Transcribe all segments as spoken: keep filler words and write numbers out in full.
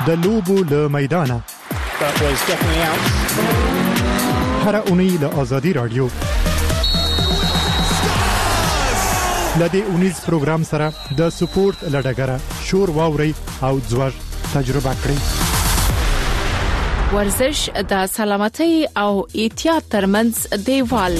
د لوبو له میدانه. That was definitely out. هر اونۍ له آزادي رادیو لدې اونیز پروګرام سره د سپورت لډګره شور واوري او ځوړ تجربه کړئ. ورزش د سلامتۍ او احتیاط ترمنځ دیوال.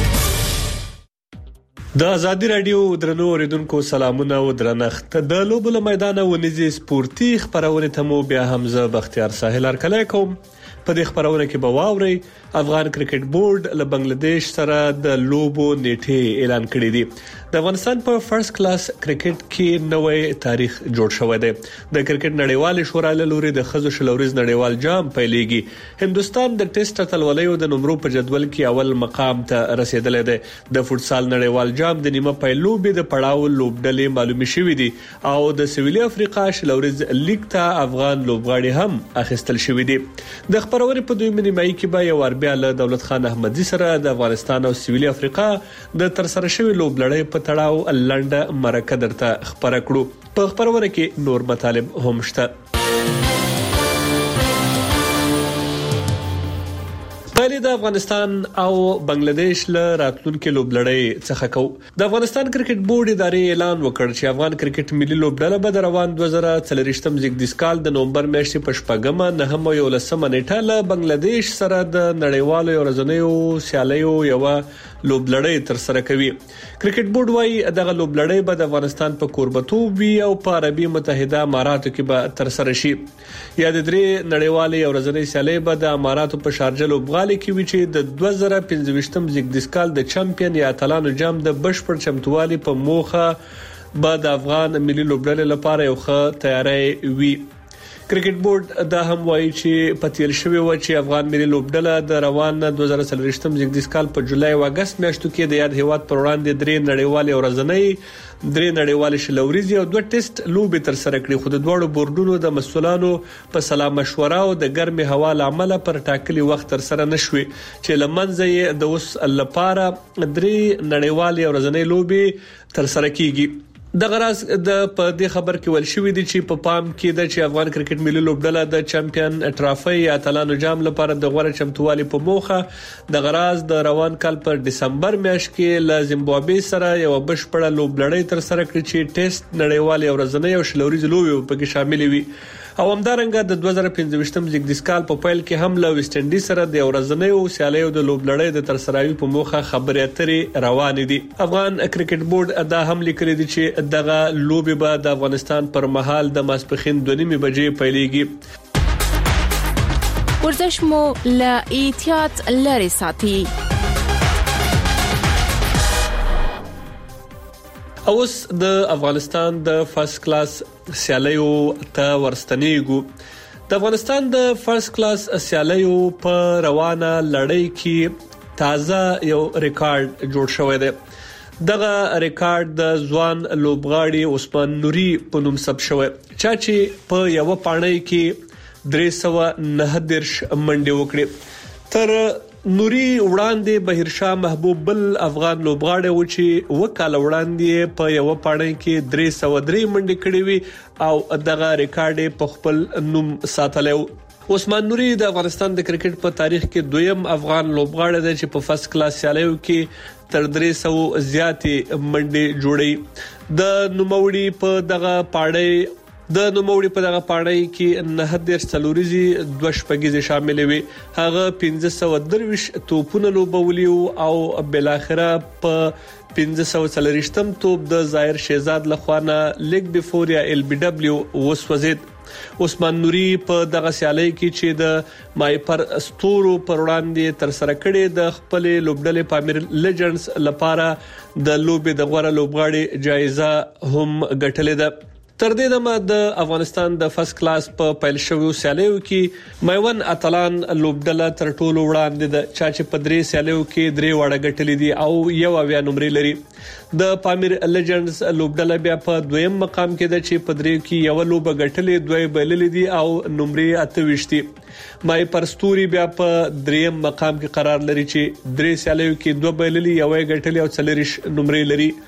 د آزادي رادیو درنو اوریدونکو سلامونه او درنښت. د لوبو له میدانه ونیزي سپورتي خبرونه ته مو بیا حمزه بختیار ساحل هرکلی کوم. په دې خبرونه کې به واوري افغان کرکټ بورډ له بنگلاديش سره د لوبو نیټه اعلان کړې دي. د افغانستان په فرست کلاس کرکټ کې نوې تاریخ جوړ شوی دی. د کرکټ نړیوال شورا له لوري د خزو شلوريز نړیوال جام پیلېږي. هندستان د ټیسټ اتلولیو د نمبرو په جدول کې اول مقام ته رسیدلی دی. د فوتسال نړیوال جام د نیمه پیلوبې د پړاو لوبډلې معلومي شوې دي او د سویلي افریقا شلوريز لیګ ته افغان لوبغاړي هم اخیستل شوې دي. د خبرونه په دوی منیمای کې به یو بیا له دولت خان احمدي سره د افغانستان او سویلي افریقا د ترسره شوی لوبلړۍ په تړاو لنډه مرکه درته خبره کړو. په خبرونه کې نور مطالب هم شته. پهلې د افغانستان او بنگلاديش له راتلونکو لوبلړۍ څخه کو. د افغانستان کرکټ بورډ ادارې اعلان وکړ چې افغان کرکټ ملي لوبډله به د روان دوه زره څلوېښتم زیږدیز کال د نومبر میاشتې په شپږمه نهمه او یولسمه نیټه له بنگلاديش سره د نړیوالو ورځنیو سیالیو یو لوبلړۍ تر سره کوي. کرکټ بورډ وايي دغه لوبلړۍ به د افغانستان په کوربتوب وي او په عربي متحده اماراتو کې به تر سره شي. یا د درې نړیوالې ورځنۍ سیالۍ به د اماراتو په شارجه لوبغالي کې وي چې د دوه زره پنځويشتم زیږدیز کال د چمپیون یا اتلانو جام د بشپړ چمتووالي په موخه به د افغان ملي لوبډلې لپاره یو ښه تیاری وي. کرکټ بورډ دا هم وایي چې په تیر شوی و چې افغان ملي لوبډله د روان دوه زره څلوېښتم زیږدیز کال په جولای او اگست میاشتو کې د یاد هیواد پر وړاندې درې نړیوالې ورځنۍ درې نړیوالې شلوريزي او دوه ټیسټ لوبې تر سره کړې. خو د دوړو بورډونو د مسولانو په سلا مشوره او د ګرمي هوا لامل پر ټاکلي وخت تر سره نشوي چې لمنځه یې د اوس لپاره درې نړیوالې ورځنۍ لوبې تر سره کیږي. د غراز د په دې خبر کې ول شوې دي چې په پام کې د چې افغان کرکټ ملي لوبډله د چمپیون ټرافي یا اتلانو جام لپاره د غوړه چمتووالي په موخه د غراز د روان کال پر دسمبر میاشت کې له زیمبابوې سره یو بشپړه لوبلړۍ تر سره کړې چې ټیسټ نړیوال ورځنۍ او شلوريز لوبې پکې شامل وي. او همدارنګه د دوه زره پنځويشتم زیږدیز کال په پیل کې هم له ویسټ انډیز سره د ورځنۍ او سیالیو د لوبلړۍ د تر سره په موخه خبرې اترې روان دي. افغان کرکټ بورډ دا هم لیکلي دي چې دغه لوبې به د افغانستان پر مهال د ماسپخین دوه نیمې بجې پیلېږي. ورزش مو له احتیاط لري ساتي. اوس د افغانستان د فرست کلاس سیالیو ته ورستنیږو. د افغانستان د فرست کلاس سیالیو په روانه لړۍ کې تازه یو ریکارډ جوړ شوی دی. دغه ریکارډ د ځوان لوبغاړي عثمان نوري په نوم ثبت شوی چې په یو پاڼۍ کې درې سوه نهه دېرش منډې وکړې. تر نوري وړاندې بهرشاه محبوب بل افغان لوبغاړی و چې وکاله وړاندې په یو پاڼۍ کې درې سوه درې منډې کړې وي او دغه ریکارډ په خپل نوم ساتلی و. عثمان نوري د افغانستان د کرکټ په تاریخ کې دویم افغان لوبغاړی دی چې په فرست کلاس سیالیو کې تر درې سوه زیاتې منډې جوړي. د نوموړي په دغه پاڼۍ د نوموړي په دغه پاڼۍ کې نه دېرش څلوريزي دوه شپږيزي شامل وي. هغه پنځه سوه درویش توپونه لوبولي او بل اخره په پنځه سوه څلوېښتم توپ د ظاهر شهزاد لخوانه لیګ بیفور یا ال بي دبليو وسوځید. عثمان نوري په دغه سیالۍ کې چې د مایپر استورو پر وړاندې تر سره کړي د خپل لوبډلې پامیر لیجنډز لپاره د لوبې د غوړه لوبغاړي جایزه هم ګټلې ده. تر دې دمه د افغانستان د فرست کلاس په پیل شویو سیالیو کې میوند اتلان لوبډله تر ټولو وړاندې ده چې په درې سیالیو کې درې وړه ګټلې دي او یو اویا نمرې لري. د پامیر لیجنډز لوبډله بیا په دویم مقام کې ده چې په درې کې یو لوبه ګټلې دوی بللې دي او نمرې اته ویشت دي. مای پرستوري بیا په دریم مقام کې قرار لري چې درې سیالیو کې دوه بللې یو ګټلې او څلریش نمرې لري.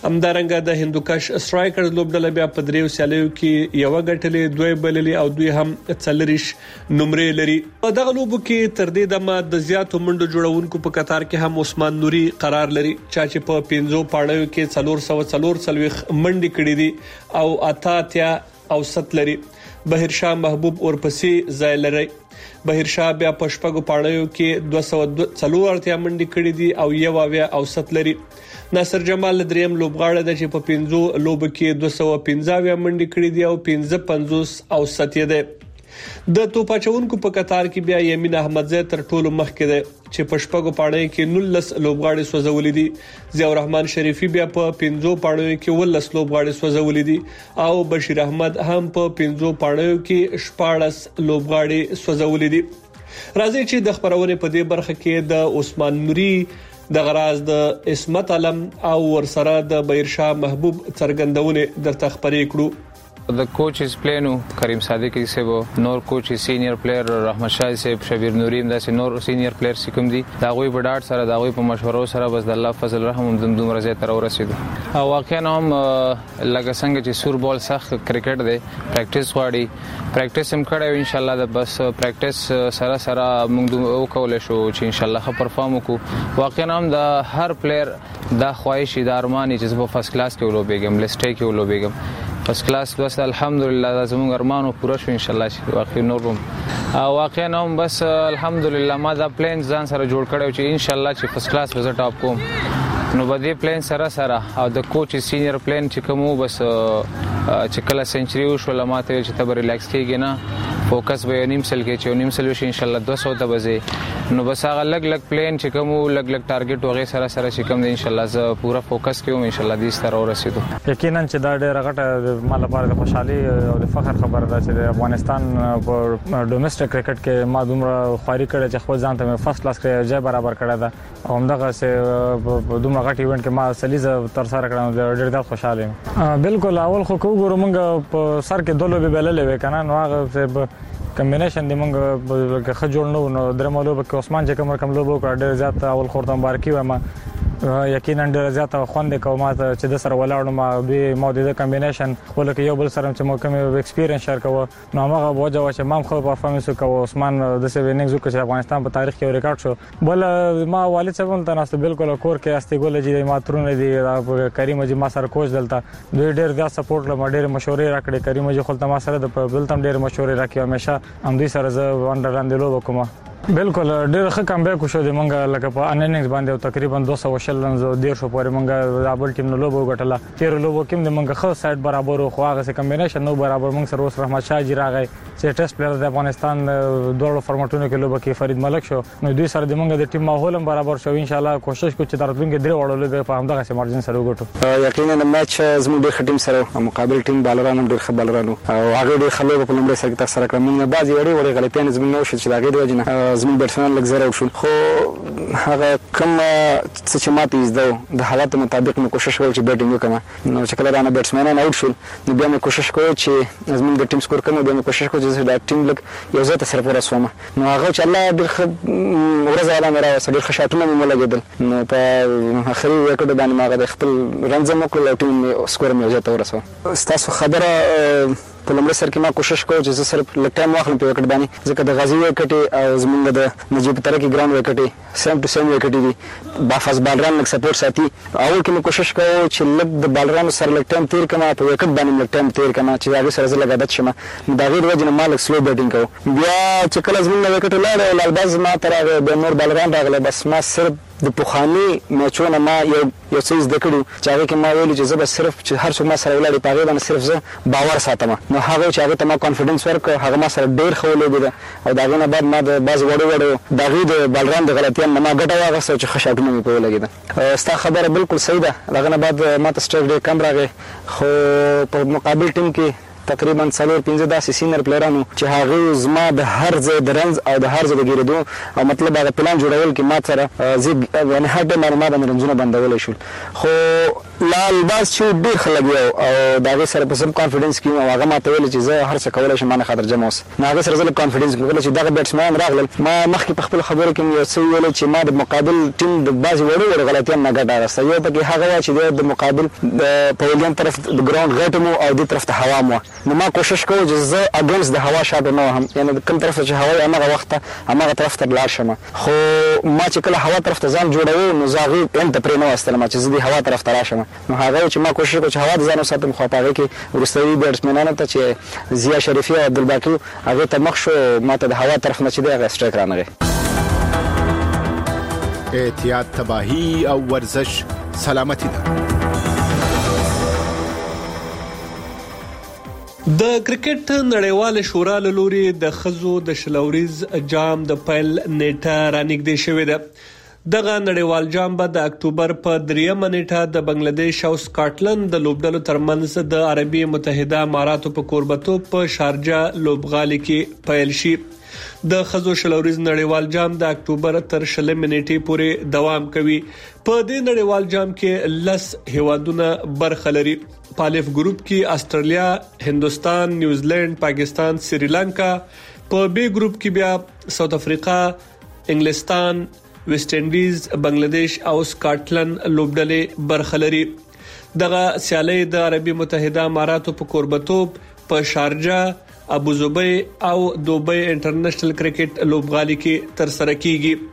همدارنګه د هندوکش سټرایکرز لوبډله بیا په دریو سیالیو کې یو غټلې دوی بللې او دوی هم څلریش نمرې لري. په دغه لوبو کې تر دې دمه د زیاتو منډو جوړونکو په قطار کې هم عثمان نوري قرار لري چې په پنځو پاړیو کې څلور سو څلور څلويخ منډي کړې دي او اتاتیا اوسط لري. بهیر شاه محبوب اورپسې ځای لري. بهیر شاه بیا په شپږو پاړیو کې دوه سوه څلور اتیا منډي کړې دي او یو اویا اوسط لري. ناصر جمال دریم لوبغاړی دی چې په پنځو لوبو کې دوه سوه پنځه اویا منډي کړې دي او پنځه پنځوس اوسط یې دی. د توپاچونکو په قطار کې بیا یمین احمدزی تر ټولو مخکې دی چې په شپږو پاړیو کې نولس لوبغاړي سوځولې دي. ضیاء الرحمن شریفي بیا په پنځو پاړیو کې ولس لوبغاړي سوځولې دي او بشیر احمد هم په پنځو پاړیو کې شپاړس لوبغاړي سوځولې دي. راځي چې د خبرونې په دې برخه کې د عثمان نوري د غراز د اسمت علم او ورسره د بهیر شاه محبوب څرګندونه درته خبرې کړو. The coach is playing Karim Sadiq sebo nor coach is senior player Rahmat Shah seb Shabir Nurim da nor senior player sikum di da غوي بډاټ سره دا غوي په مشورو سره بس د الله فضل رحم دم دوم رضی تر ورسېدو. او واقعا هم لکه څنګه چې سور بال سخت کرکټ دی پریکټیس غواړي پریکټیس هم کړو ان شاء الله د بس پریکټیس سره سره موږ وکول شو چې ان شاء الله ښه پرفارم وکړو. واقعا هم د هر پلیر دا خواهش د ارمانی چې په فرست کلاس کې ولوبېږم لسټې کې ولوبېږم فرست کلاس بس الحمدلله زموږ ارمانو پوره شو ان شاء الله چې واقعي نورم واقعا هم بس الحمدلله ما دا پلان ځان سره جوړ کړو چې ان شاء الله چې فرست کلاس به ټاپ کوم. نو بده پلان سره سره او د کوچ سینیئر پلان چې کومو بس چې کله سنچري وشو لماته چې تبر ریلیکس کېږي نه فوکس به نیم سل کې چې نیم سل وشي ان شاء الله دوه سو ته بځي. نو بس هغه لګ لګ پلان چې کومو لګ لګ ټارګټ وغه سره سره چې کوم ان شاء الله ز پورا فوکس کوم ان شاء الله دې ستاره ورسېدو. یقینا چې دا ډېر غټه مال لپاره د خوشحالي او د فخر خبره ده چې د افغانستان په ډومېسټک کرکټ کې ما دومره خواري کړې چې خپل ځان ته فرست کلاس کې ځای برابر کړی ده او همدغه سه دومره غټ ایونت کې ما سلیزه تر سره کړم ډېر ډېر خوشاله یم. بالکل اول خو وګورم موږ په سر کې دوه لوبې بللې وې کنه نو هغه کمبینیشن دی موږ که خجول نو نو درمه لوبه کې عثمان چې کوم کوم لوبه کړ ډېر زیات اول خورته مبارکي وایم یقینا ډېر زیات خوند کوم چې د سره ولاړم ما به مو د کمبینیشن خپل کې یو بل سره چې مو کوم ایکسپیرینس شیر کوو نو هغه وجه وا چې ما خو پرفارمنس کوو عثمان د سه ویننګز وکړ چې افغانستان په تاریخ کې ریکارډ شو. بل ما والد صاحب هم تناسب بالکل کور کې استی ګول جی ما ترونه دي کریم جی ما سره کوچ دلته دوی ډېر زیات سپورټ لمه ډېر مشورې راکړي کریم جی خپل ما سره د بلتم ډېر مشورې راکړي همیشه هم دوی سره ز انډر لاندې لوب کوم. بالکل ډېر ښه کم بیک شو د منګه لکه په انینګز باندې تقریبا دوه سوه شل رنز ډیر شو پورې منګه دابل ټیم نو لوبو غټله تیر لوبو کې د منګه خو سایډ برابر خو هغه سه کمبینیشن نو برابر منګ سره اوس رحمت شاه جی راغی چې ټیسټ پلیئر د افغانستان دوه فارمټونو کې لوبه کې فرید ملک شو نو دوی سره د منګه د ټیم ماحول هم برابر شو ان شاء الله کوشش کوو چې درتونکو درې وړو لوبه په همدغه سه مارجن سره وګټو. یقینا د میچ زموږ د ټیم سره مقابل ټیم بالرانو ډېر ښه بالرانو او هغه ډېر خلک په لومړي سره کې تاسو سره کړم موږ بعضي وړي وړي غلطیان زموږ نو شو چې هغه د وجنه زموږ بیټسمن لګ زره وشول خو هغه کوم څه چې ماته زده د حالات مطابق نو کوشش وکړم چې بیټینګ وکړم نو چې کله رانه بیټسمنان اوټ شول نو بیا مې کوشش کوم چې زموږ د ټیم سکور کړم بیا مې کوشش کوم چې د ټیم لګ یو ځای ته سره ورسوم نو هغه چې الله ډېر ښه ورځ اعلان راوړ ډېر ښه شاټونه مې ولګېدل نو په اخري وکړه باندې ما د خپل رنځ مو کړل ټیم سکور مې یو ځای ته ورسوم. تاسو خبره په لمړي سر کې ما کوشش کوم چې زه صرف لږ ټایم واخلم په وکټ باندې ځکه د غازی وکټ او زمونږ د نجیب ترکی ګراوند وکټ سیم ټو سیم وکټ دي بافاس بالران لږ سپورټ ساتي اول کې مې کوشش کوم چې لږ د بالرانو سره لږ ټایم تیر کما په وکټ باندې لږ ټایم تیر کما چې هغه سره زه لږ عادت شم نو دا غیر وجه نه ما لږ سلو بیټینګ کوم بیا چې کله زمونږ وکټ لاړ لالباز ما تر هغه د نور بالران راغله بس ما صرف د پوخانی میچونه ما یو یو څه زده کړو چې هغه کې ما ویل چې زه به صرف چې هر څوک ما سره ولاړ په هغه باندې صرف زه باور ساتم نو هغه چې هغه ته ما کانفیډنس ورکړ هغه ما سره ډیر خولې دي او دا غونه بعد ما د باز وړو وړو دا غي د بالران د غلطیان ما ګټه واغسته چې خشاټونه مې په لګیدا ستا خبره بالکل صحیح ده دا غونه بعد ما ته سټریک ډیر کم راغی خو په مقابل ټیم کې تقریبا څلور پنځه داسې سینیئر پلیرانو چې هغه زما د هر ځای د رنز او د هر ځای د ګیرېدو او مطلب هغه پلان جوړول کې ما سره زه یعنې هر ټایم ما باندې رنزونه بندول شول خو لال باز چې ډیر خلک یو او دا غي سره په سم کانفیډنس کې او هغه ماته ویل چې زه هر څه کولای شم نه خاطر جمع اوس نه هغه سره زه کانفیډنس کوم چې دا بیټسمن راغلل ما مخکې په خپل خبرو کې یو څه ویل چې ما د مقابل ټیم د باز وړو وړو غلطیان نه ګټه راستي یو پکې هغه چې د مقابل په ولیم طرف د ګراوند غټمو او د طرف ته هوا مو نو ما کوشش کوم چې زه اګینست د هوا شاته نه هم یعنی کوم طرف چې هوا هغه وخت هغه طرف ته لاړ شم خو ما چې کله هوا طرف ته ځان جوړوي نو زاغي انت پرې نو واستل ما چې زه د هوا طرف ته راشم نو هغه چې ما کوشش کوم چې هوا د ځانو ساتم خو په هغه کې ورستوي بیټسمنانو ته چې زیا شریفی او عبدالباقی هغه ته مخ شو ماته د هوا طرف نه چې دغه سټریک رانغی احتیاط تباہی او ورزش سلامتی ده د کرکټ نړیواله شورا له لوري د خزو د شلوریز جام د پیل نیټه رانګدې شوې ده دغه نړیوال جام به د اکتوبر په دریمه نیټه د بنگلاديش او سکاټلند د لوبډلو ترمنځ د عربي متحده اماراتو په کوربتوب په شارجه لوبغالي کې پیل شي د خزو شلوریز نړیوال جام د اکتوبر تر شلمه نیټې پورې دوام کوي په دې نړیوال جام کې لس هیوادونه برخه لري پالف ګروپ کې استرالیا، هندستان، نیوزیلند، پاکستان، سریلانکا، په بی ګروپ کې بیا ساوث افریقا، انګلستان، ویسټ انډیز، بنگلاديش او سکاټلند لوبډلې برخه لري دغه سیالي د عربي متحده اماراتو په کوربتوب په شارجه، ابوظبي او دوبۍ انټرنیشنل کرکټ لوبغالي کې تر سره کیږي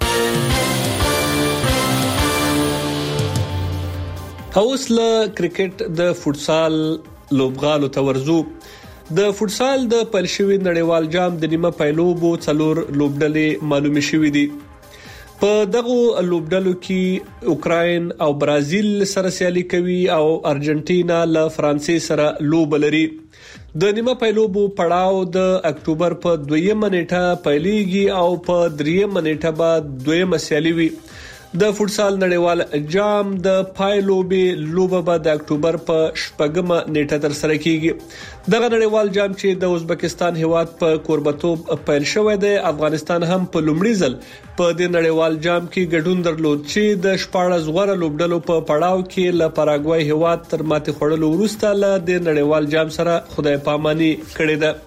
اوس له کرکټ د فوتسال لوبغالو تورزو د فوتسال د پلشوي نړیوال جام د نیمه پایلوبو څلور لوبډلې معلومه شوې دي په دغه لوبډلو کې اوکراین او برازیل سره سیالي کوي او ارجنټینا له فرانسې سره لوب لري د نیمه پایلوبو پړاو د اکتوبر په دویمه نیټه پیلېږي او په دریمه نیټه بعد دویمه سیالي وي د فوتسال نړیوال جام د پایلوبې لوبه به د اکتوبر په شپږمه نیټه تر سره کیږي دغه نړیوال جام چې د ازبکستان هیواد په کوربتوب پیل شوی دی افغانستان هم په لومړي ځل په دې نړیوال جام کې ګډون درلود چې د شپاړس غوړه لوبډلو په پړاو کې له پاراګوای هیواد تر ماتې خوړلو وروسته له د نړیوال جام سره خدای پاماني کړې ده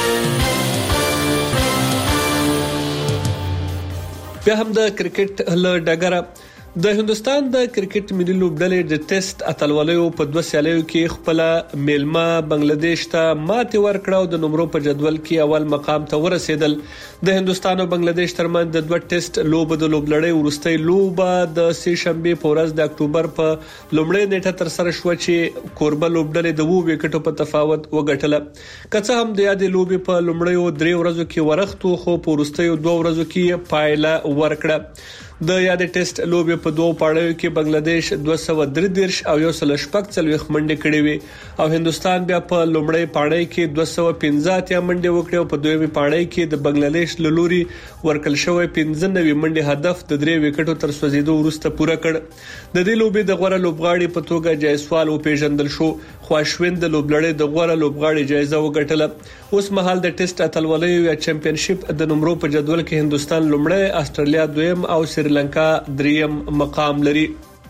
بیا هم د کرکټ له ډګره د هندستان د کرکټ ملي لوبډلې د ټیسټ اتلولیو په دوه سیالیو کې خپل میلمه بنگلاديش ته ماتې ورکړه او د نمبرو په جدول کې اول مقام ته ورسېدل د هندستان او بنگلاديش ترمنځ د دوه ټیسټ لوب د لوبلړۍ ورستۍ لوب د سه شنبه په ورځ د اکتوبر په لومړۍ نیټه تر سره شو چې کوربه لوبډلې د وو وکټو په تفاوت وګټله کڅه هم د یادې لوب په لومړیو درې ورځو کې ورختو خو په ورستیو دوه ورځو کې پایله ورکړه د یادې ټیسټ لوبې په دوه پاړیو کې بنگلاديش دوه سوه درې دېرش او یو سل شپږ څلوېښت منډې کړې وي او هندستان بیا په لومړۍ پاړۍ کې دوه سوه پنځه اتیا منډې وکړې او په دویمه پاړۍ کې د بنگلاديش له لوري ورکل شوی پنځه نوي منډې هدف د درې وکټو تر سوځیدو وروسته پوره کړ د دې لوبې د غوړه لوبغاړي په توګه جایسوال او پیژندل شو خو اشوین د لوبلړۍ د غوړه لوبغاړي جایزه وګټله اوس مهال د ټیسټ اتلولیو یا چمپیونشپ د نمبرو په جدول کې هندستان لومړی استرالیا دویم او سریلانکا دریم مقام لري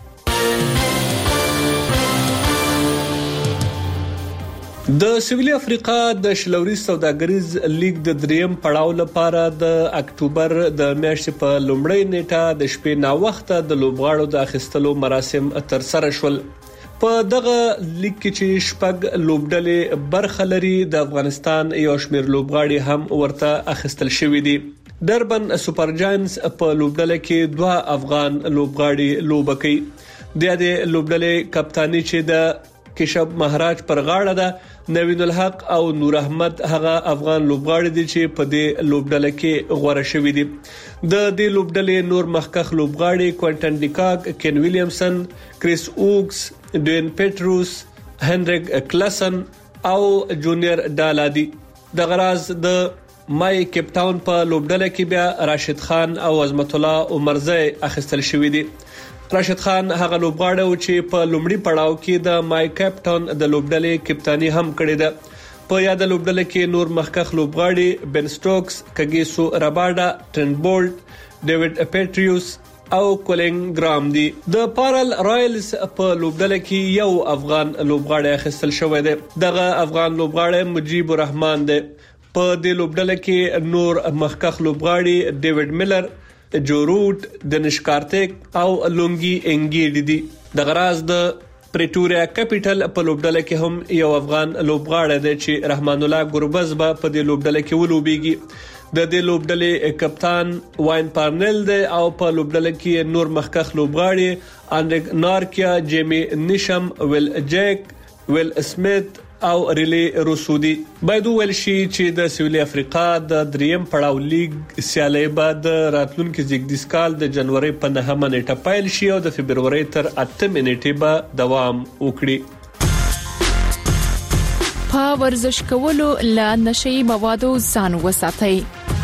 د سویلي افریقا د شلوري سوداګریز لیګ د دریم پړاو لپاره د اکتوبر د میاشتې په لومړۍ نیټه د شپې نا وخته د لوبغاړو د اخیستلو مراسم تر سره شول په دغه لیګ کې چې شپږ لوبډلې برخه لري د افغانستان یو شمېر لوبغاړي هم ورته اخیستل شوي دي دربن سپر جاینټس په لوبډله کې دوه افغان لوبغاړي لوبه کوي د دې لوبډلې کپتانی چې د کشب مهاراج پر غاړه ده نوین الحق او نور احمد هغه افغان لوبغاړي دي چې په دې لوبډله کې غوړه شوی دي د دې لوبډلې نور مخکخ لوبغاړي کوینټن ډیکاک، کین ویلیامسن، کریس اوکس، ډوین پیټروس، هنریک کلاسن او جونیئر ډالادي د غراز د مای کیپ ټاون په لوبډله کې بیا راشد خان او عظمت الله عمرزی اخیستل شوی دي راشد خان هغه لوبغاړی و چې په لومړي پړاو کې د مای کیپ ټاون د لوبډلې کپتانی هم کړې ده په یاد لوبډله کې نور مخکخ لوبغاړي بن سټوکس، کګیسو راباډا، ټرنټ بولټ، ډیوډ پیټریوس، او کولینګ ګرام دي. د پارل رایلز په لوبډله کې یو افغان لوبغاړی اخیستل شوی دی. دغه افغان لوبغاړی مجيب الرحمن دی. په دې لوبډله کې نور مخکخ لوبغاړي ډیوډ میلر، جو روټ، دنش کارتیک او لونګي انګیډ دي. د غراز د پریټوریا کیپټل په لوبډله کې هم یو افغان لوبغاړی دی چې رحمان الله ګوربز به په دې لوبډله کې ولوبېږي. د دې لوبډلې کپتان واین پارنل دی او په لوبډله کې نور مخکخ لوبغاړي انډریک نارکیا، جیمی نیشم، ویل جیک، ویل سمیت او ریلی روسودی. باید ویل شي چې د سویلي افریقا د دریم پړاو لیګ سیالي بعد راتلونکي زیږدیز کال د جنوري په نهمه نیټه پیل شي او د فبرवरी تر اتمه نیټې به دوام وکړي. په ورزش کولو له نشئی موادو ځان وساتئ.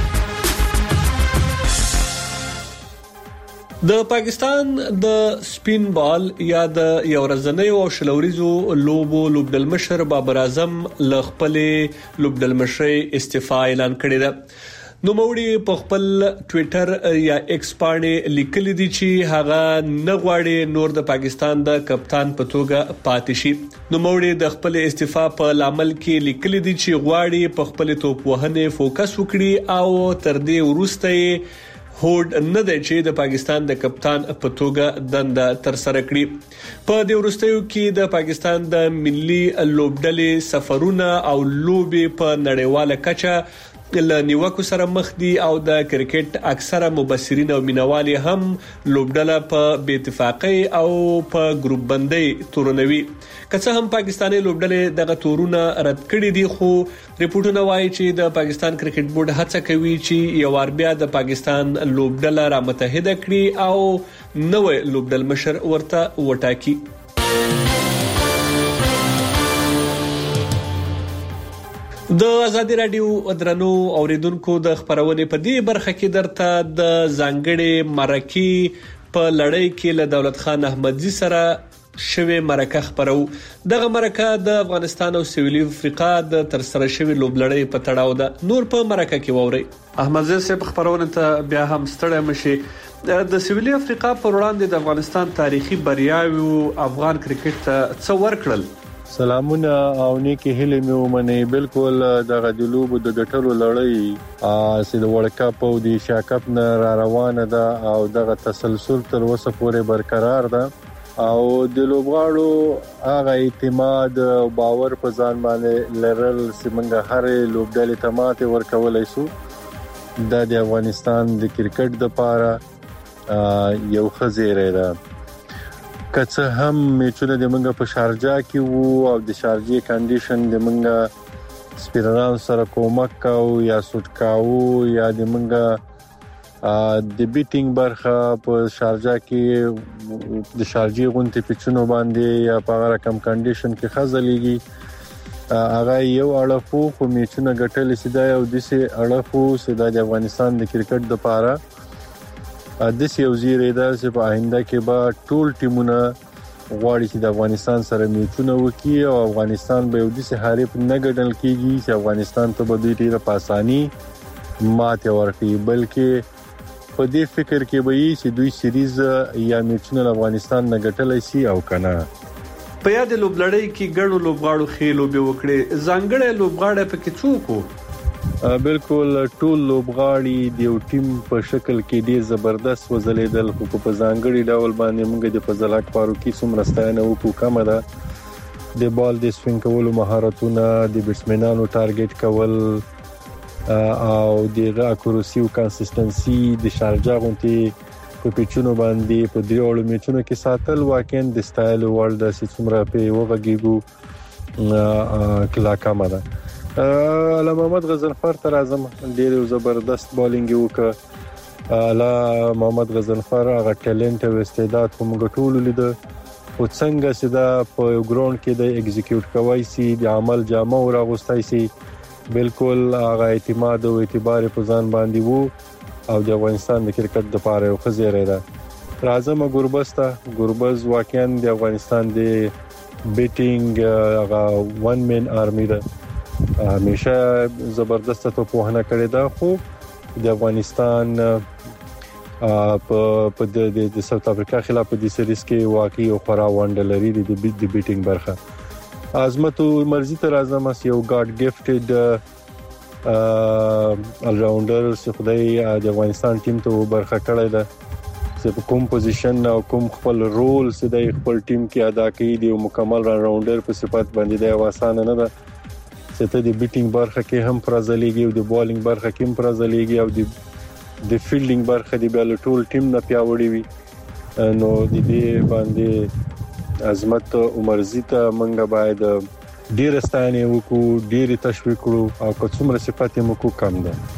د پاکستان د سپین بال یا د یو ورځنیو او شلوريزو لوبو لوبډل مشر بابر اعظم ل خپل لوبډل مشر استعفا اعلان کړی دی. نو موړي په خپل ټوئیټر یا ایکس باندې لیکلي دي چې هغه نه غواړي نور د پاکستان د کپتان په توګه پاتې شي. نو موړي د خپل استعفا په لامل کې لیکلي دي چې غواړي په خپل توپ وهنه فوکس وکړي او تر دې وروسته هوډ نه دی چې د پاکستان د کپتان په توګه دنده تر سره کړي. په دې وروستیو کې د پاکستان د ملي لوبډلې سفرونه او لوبي په نړیواله کچه له نیوکو سره مخ دي او د کرکټ اکثره مبصرین او مینوالي هم لوبډله په بې اتفاقۍ او په ګروپ بندۍ تورنوي. که څه هم پاکستاني لوبډلې دغه تورونه رد کړي دي، خو ریپورتونه وایي چې د پاکستان کرکټ بورډ هڅه کوي چې یو وار بیا د پاکستان لوبډله را متحده کړي او نوې لوبډل مشر ورته وټاکي. د ازادي رادیو درنو اوریدونکو د خبرونه په دې برخه کې درته د ځانګړي مرکې په لړۍ کې له دولت خان احمدزي سره شوی مرکه خبرو. دغه مرکه د افغانستان او سویلي افریقا د تر سره شوی لوبلړۍ په تړاو ده. نور په مرکه کې ووري. احمدزي صاحب خبرونه ته بیا هم ستړی مشي. د سویلي افریقا پر وړاندې د افغانستان تاریخي بریاوي افغان کرکټ ته څو ورکړل. سلامونه او نیکی هیله مې ومني. بالکل دغه د لوبو د ګټلو لړۍ چې د ورلد کپ او د ایشیا کپ نه را روانه ده او دغه تسلسل تر اوسه پورې برقرار ده او د لوبغاړو هغه اعتماد او باور په ځان باندې لرل چې موږ هر لوبډلې ته ماته ورکولای شو. د افغانستان د کرکټ لپاره یو خزیره ده. کڅه هم میچونه د منګه په شارجه کې وو او د شارجه کنډیشن د منګه سپیران سره کومک کاو یا سوټ کاو یا د منګه د بیټینګ برخه په شارجه کې د شارجه غونټې پچونو باندې یا په هغه رقم کنډیشن کې خزلېږي. هغه یو اړخو خو میچونه ګټل سیدا او د سي اړخو سیدا د افغانستان د کرکټ لپاره د سی او زیره ده چې په آینده کې به ټول ټیمونه غواړي چې د افغانستان سره میچونه وکړي او افغانستان به یو د سي حریف نه ګڼل کیږي چې افغانستان ته به ډیره په اساني ماته ورکړي، بلکې په دې فکر کې به یې چې دوی سیریز یا میچونه افغانستان نه ګټلای شي او کنه. په یاد لوبلړۍ کې ګڼو لوبغاړو خېلو به وکړي. ځانګړی لوبغاړی پکې څوک وو؟ بالکل ټول لوبغاړي د یو ټیم په شکل کې ډیر زبردست وزلیدل، خو په ځانګړي ډول باندې موږ د فضل حق فاروقي څومره ستاینه وکړو کومه ده. د بال د سوینګ کولو مهارتونه، د بیټسمنانو ټارګټ کول او د اکوریسي او کنسستنسي د شارجه غونټي په پیچونو باندې په دریوړو میچونو کې ساتل واقعا د سټایل ورلد چې څومره په وګږیګو کلا کما ده. علامه محمد غزنفر تر اعظم ډیر زبردست بالینګ وکړ. علامه محمد غزنفر هغه ټیلنټ او استعداد هم غټول لید او څنګه چې دا په ګراوند کې د ایگزیکیوټ کوي سي د عمل جامه او راغستای سي، بالکل هغه اعتماد او اعتبار په ځان باندې وو او د افغانستان د کرکټ لپاره یو خزیره ده. اعظم ګوربستا ګوربز واقعا د افغانستان د بیټینګ هغه ون مین آرمی ده، همیشه زبردست توپ وهنه کړی دا، خو د افغانستان په د ساوث افریقا خلاف په دې سریز کې واقعي او خورا وانډلري د بیټینګ برخه عظمت مرزي تر اعظم اس یو ګاډ ګفټډ ال راوندر څخه خدای د افغانستان ټیم ته برخه کړی ده چې په کوم پوزیشن او کوم خپل رول چې د خپل ټیم کې ادا کوي دی مکمل راوندر په صفات باندې د واسانه نه ده چې ته د بیټینګ برخه کې هم پرځلېږي او د بالینګ برخه کې هم پرځلېږي او د د فیلډینګ برخه دی بل ټول ټیم نه پیاوړی وي نو د دې باندې عظمت عمرزي ته منګه باید ډیر ستانه وکړو ډیر تشویق کړو او کومه صفات یې مو کم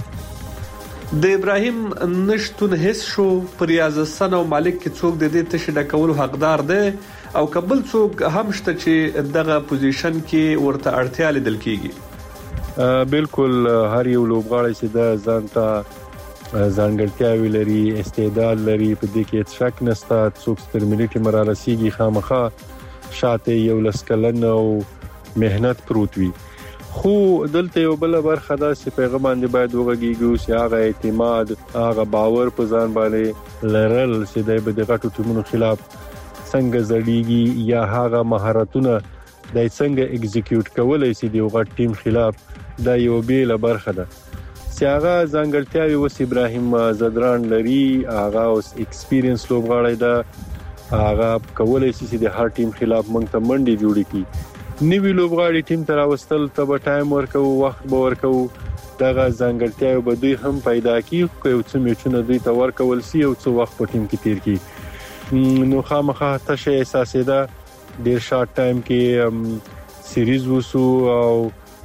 ده د ابراهیم نشتون هیڅ شو پر ریاض حسن او مالک کې څوک د دې تشه ډکول حقدار ده او قبل څوک هم شته چې دغه پوزیشن کې ورته اړتیا لیدل کیږي بالکل هر یو لوبغاړی چې د ځانته ځانګړتیاوي لري استعداد لري په دې کې شک نشته څوک سترمنټي مرارسيږي خامخا شاته یو لسکلن او مهنت پروت وي خو دلته یو بل برخه ده چې پیغام باندې باید وګړيږي چې هغه اعتماد هغه باور په ځان باندې لرل چې د بدغټو ټیمونو خلاف څنګه زړیږي یا هغه مهارتونه د څنګه ایگزیکیوټ کولای شي د یو ټیم خلاف دا یو بیل برخه ده سیاغه ځانګړتیاوي وس ابراهیم زدران لري هغه اوس ایکسپیرینس لوبغاړی دا هغه کولای شي چې د هر ټیم خلاف مونږ ته منډي جوړی کی نیوی لوبغاړي ټیم تر واستل ته ټایم ورکو وخت به ورکو دغه ځانګړتیاوي به دوی هم پیدا کی خو یو څه میچونه دوی ته ورکول سی او څو وخت په ټیم کې تیر کی نو خامخا تشه احساس ده ډیر شارټ ټایم کې سیریز وسو او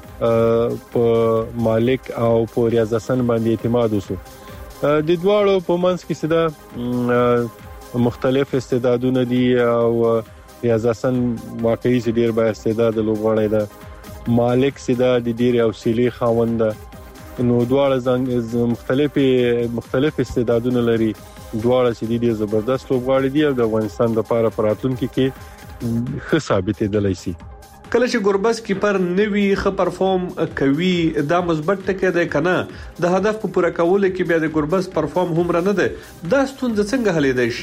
په مالک او په ریاض حسن باندې اعتماد وسو د دواړو په منځ کې سده مختلف استعدادونه دي او ریاض حسن واقعي ډیر با استعداد لوبغاړی ده مالک سده د ډیر حوصله خاوند نو دواړه مختلف مختلف استعدادونه لري دواړه چې ډیر زبردست لوبغاړي دي او د افغانستان لپاره پراتونکو کې ښه ثابتې دلای شي کله چې ګوربس کیپر نوی خ پرفورم کوي دا مثبت ټکی دی کنه د هدف په پوره کولو کې بیا د ګوربس پرفورم هم رانه ده دا ستونزه څنګه حل دی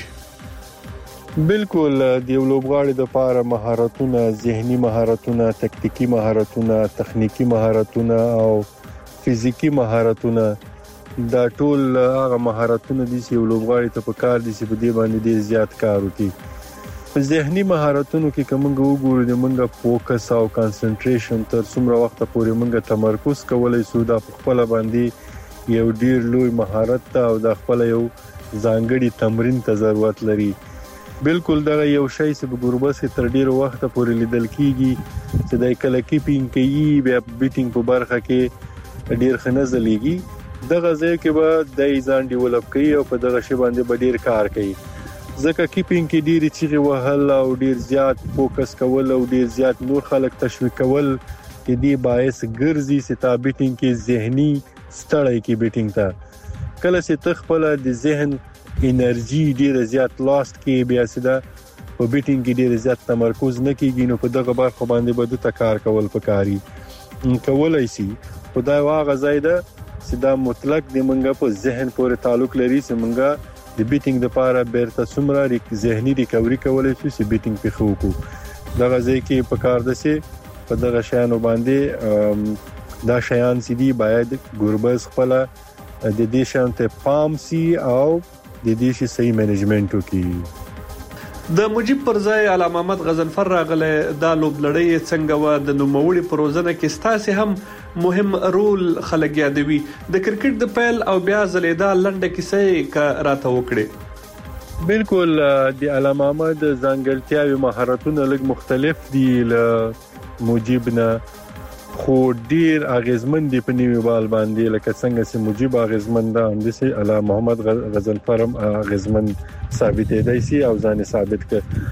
شي بالکل د یو لوبغاړي د لپاره مهارتونه ذهني مهارتونه تکتیکی مهارتونه تخنیکی مهارتونه او فزیکی مهارتونه دا ټول هغه مهارتونه دي چې یو لوبغاړي ته په کار دي چې په دې باندې ډیر زیات کار وکړي ذهني مهارتونو کې کومه وګورو د منګه فوکس او کانسنټریشن تر څومره وخت پورې منګه تمرکز کولای شو د خپل باندې یو ډیر لوی مهارت ته او د خپل یو ځانګړي تمرین ته ضرورت لري بالکل دا یو شی چې په ګوربس کې تر ډیر وخت پورې لیدل کیږي چې د کله کیپینګ کوي بیا بیټینګ په برخه کې ډیر خنځلېږي دغه ځای کې به د ځان ډیولپ کوي او په دغه شی باندې به ډیر کار کوي ځکه کیپینګ کې ډیر چیغه وهل او ډیر زیات فوکس کول او ډیر زیات نور خلک تشویق کول کې دی باعث ګرځي چې تا بیټینګ کې ذهني ستړی کې بیټینګ تا کله چې تخپل د ذهن انرژي ډیر زیات لاست کې بیا سده په بیټینګ کې ډیر زیات تمرکز نه کیږي نو په دغه برخه باندې به د کار کول پکاري کولای شي خدای واغه زیاده چې دا مطلق د منګه په ذهن پورې تعلق لري چې منګه د بیټینګ د لپاره بیرته څومره ذهني ریکوري کولای شي چې بیټینګ په خو کو دغه ځای کې په کار دسي په دغه شیانو باندې دا شیان چې دی باید ګوربز خپل د دې شان ته پام سي او د دې شي صحیح مینجمنت وکړي د مجيب پر ځای علامه محمد غزنفر راغله د لوبلړۍ څنګه و د نوموړي پروژه کې ستاسو هم مهم رول خلک یادوي د کرکټ د پیل او بیا زلیدا لنډه کیسه کا راته وکړي بالکل د علامه محمد ځانګړتیاوي مهارتونه لږ مختلف دي ل مجيب نه خو ډیر اغیزمن دی په نیمه بال باندې لکه څنګه چې مجيب اغیزمن ده هم دي علامه محمد غزنفرم اغیزمن ثابت دی سي او ځان ثابت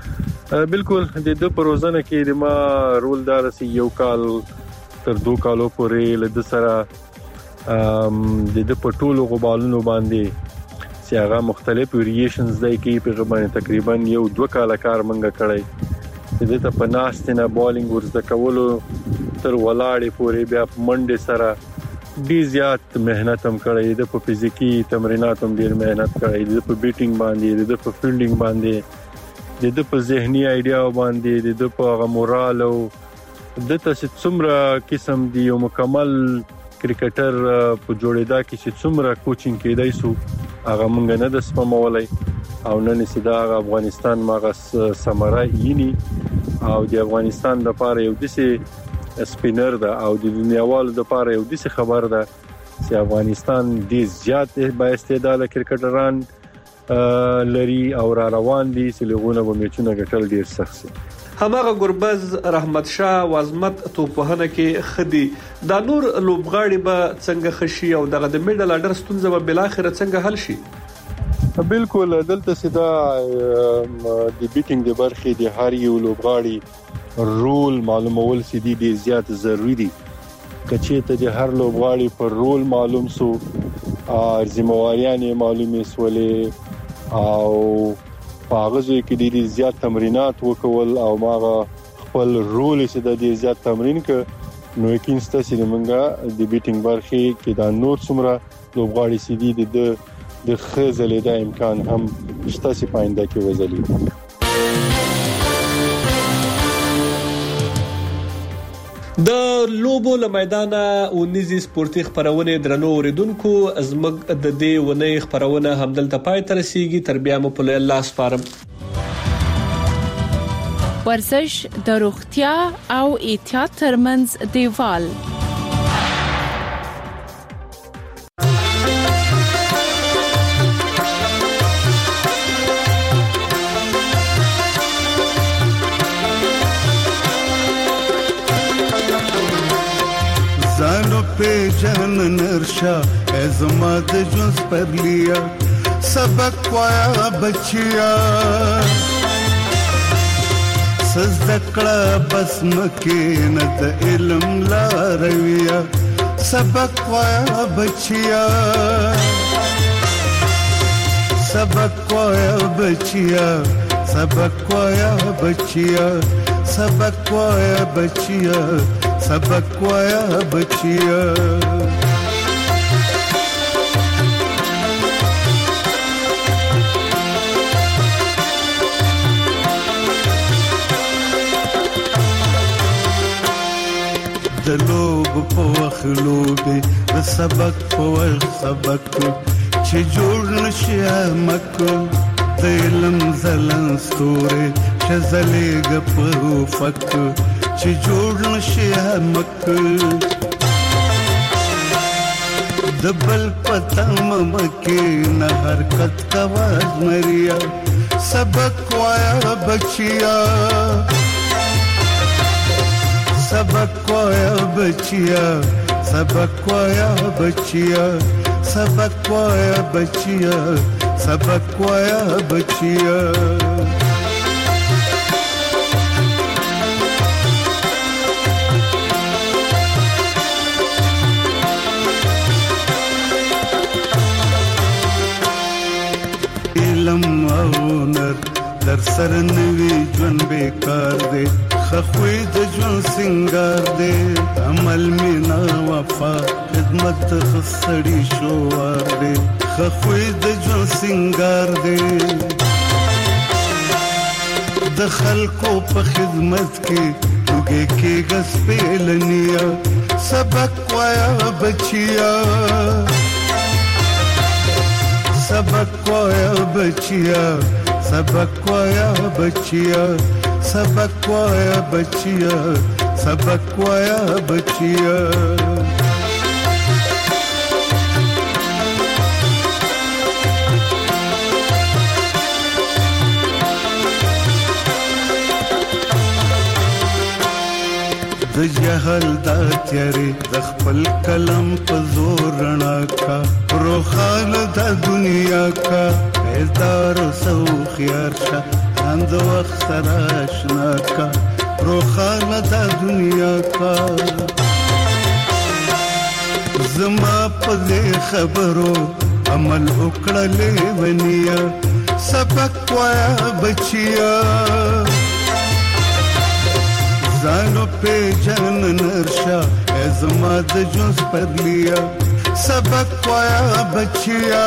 ک بالکل د دې پروژه کې د ما رول دار سي یو کال تر دوه کالو پورې له سره د د پټولو غبالونو باندې چې هغه مختلف ویریشنز دی کې په غوښنه تقریبا یو دوه کال کار منګه کړی د دې ته پناستنه بالینګ ورزده کولو تر ولاړې پورې بیا منډه سره ډیر زیات مهنت هم کړی د په فزیکی تمرینات هم ډیر مهنت کړی د په بیټینګ باندې د په فیلډینګ باندې د په ذهني ایډیا باندې د په مورال او د تاسو څومره قسم دی یو مکمل کرکټر په جوړېدا کې چې څومره کوچینګ کېدای سو هغه مونږ نه د سپمولای او نن سیدا افغانستان ماغه سمرا یینی او د افغانستان لپاره یو دسي سپینر ده او د دنیاوالو لپاره یو دسي خبر ده چې افغانستان ډیر زیات با استعداد کرکټران لري او را روان دي چې لغونه به میچونه ګټل ډیر سخت دي. هماغه ګربز رحمت شاه وازمت توپوهنه کې خدي دا نور لوبغاړي به څنګه خشي او دغه د میډل اډر ستونزه به بل اخر څنګه حل شي؟ بالکل دلته سیدا د بیټینګ د برخې د هر یو لوبغاړي رول معلومول سیدي ډیر زیات ضروری دي. کچې ته د هر لوبغاړي پر رول معلوم سو ځمواریانه معلومې سولې او پاغزوي کې ډیر زیات تمرینات وکول او ماغه خپل رول چې د ډیر زیات تمرین ک نو یقین ستاسو لمنګه د بیټینګ برخې کې دا نور څومره لوبغاړي سیدي د د خزلې د امکان هم ستاسو پاینده کې وزلي. د لوبو له میدانه او نيزي سپورتي خبرونه درنو اوریدونکو ازمګ د دې ونې خبرونه همدلته پای تر رسیدي تر بیا مو په الله سپارم. ورزش د روغتیا او احتیاط ترمنځ دیوال. पे जन नरशा एज़माद जुस पर लिया सबक वाया बचिया सजदकड़ा बस मकीनत इल्म ला रविया सबक वाया बचिया सबक वाया बचिया सबक वाया बचिया सबक वाया बचिया सबक वाया बचिया. د لوب په وخلوبه د سبق په ول سبق چې جوړ نشي مکو د علم زلن ستوره شزلېګ په فک چې جوړ نشي مکه د بل پتم مکه نه حرکت کواز مریا سبق وایا بچیا سبق وایا بچیا سبق وایا بچیا سبق وایا بچیا سبق وایا بچیا. در سر نوی جون بیکار دے خخوی د جون سنگار دے عمل مینا وفا خدمت خسڑی شوار دے خخوی د جون سنگار دے د خلقو په خدمت کې وګه کې غس پیلنیا سبق وایا بچیا سبق وایا بچیا सबक वाया बचिया सबक वाया बचिया सबक वाया बचिया. د جهل دا تیارې د خپل کلم په زور رڼا کا روخان د دنیا کا ایدار سو خيار شا اند وخت سره آشنا کا روخان د دنیا کا زما په خبرو عمل وکړلې ونیا سبق وایا بچیا زانو पे जन नरशा زما د جوز پرلیا سبق وایا بچیا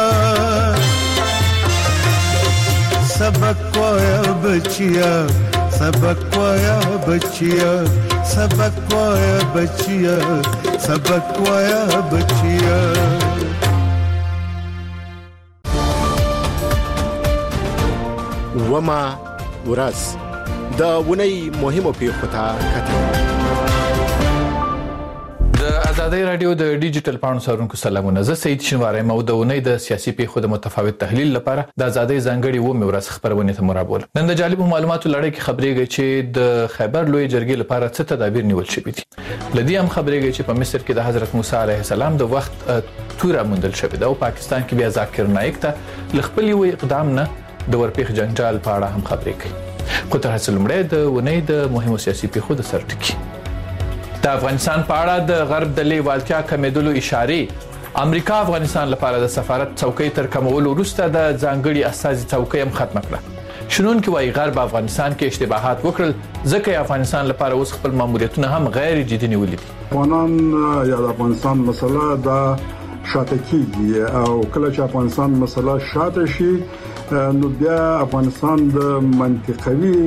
سبق وایا بچیا سبق وایا بچیا سبق وایا بچیا سبق وایا بچیا وما ورځ د ونی مهمو پیښو ته کتل. د آزادۍ رادیو د ډیجیټل پاڼو سرونکو سلامونه. زه سید شینواری مو د ونی د سیاسي پیښو د متفاوت تحلیل لپاره د آزادۍ ځانګړي و مې ورځ خبرونه ته مرابول. نن د جالب معلوماتو لړۍ کې خبرېږي چې د خیبر لوی جرګې لپاره څه تدابیر نیول شوي دي. لدی هم خبرېږي چې په مصر کې د حضرت موسی علیه السلام د وخت توره موندل شوې ده او پاکستان کې بیا ذاکر نایک ته لخپل یو اقدام نه د ورپېخ جنجال په اړه هم خبرې کوي. خو تر هڅه لومړی د ونی د مهمو سیاسي پیښو د سرټکی. د افغانستان په اړه د غرب د لیوالتیا کمیدلو اشاره. امریکا افغانستان لپاره د سفارت څوکۍ تر کمولو وروسته د ځانګړي استازي څوکۍ هم ختم کړه. شنون کې وايي غرب افغانستان کې اشتباهات وکړل ځکه افغانستان لپاره اوس خپل ماموریتونه هم غیر جدي نیولې دي. افغانان یا د افغانستان مسله دا شاته کیږي او کله چې افغانستان مسله شاته شي نو بیا افغانستان د منطقوي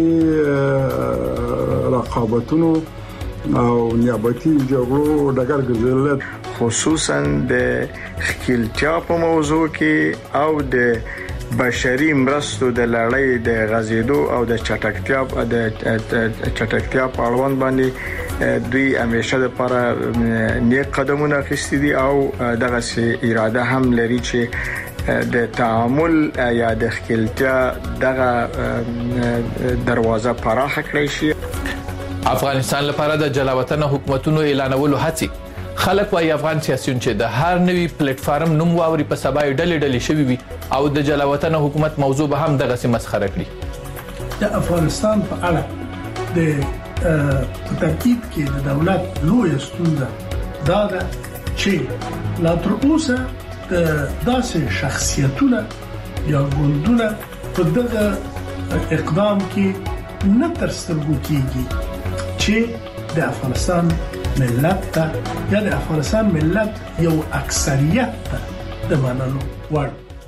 رقابتونو او نیابتي جګړو ډګر ګرځیدل، خصوصا د خپلتیا په موضوع کې او د بشري مرستو د لړۍ د غزیدو او د چټکتیا د چټکتیا په اړوند باندې دوی همیشه د لپاره نیک قدمونه اخیستي دي او دغه سي اراده هم لري چې د تعامل یا د خپلتیا دغه دروازه پراخه کړی شي. افغانستان لپاره د جلاوطن حکومتونو اعلانولو هڅه. خلک وايي افغان سیاسيون چې د هر نوي پلیټ فارم نوم واوري په سبا ډلې ډلې شوي وي او د جلاوطن حکومت موضوع به هم دغه مسخره کړي. د افغانستان په اړه د ترکیب کې د دولت لوی ستونزه دا ده چې لا تر اوسه داسې شخصیتونه یا ګوندونه په دغه اقدام کې نه تر سترګو کېږي چې د افغانستان ملت ته یا د افغانستان ملت یو اکثریت ته د منلو وړ.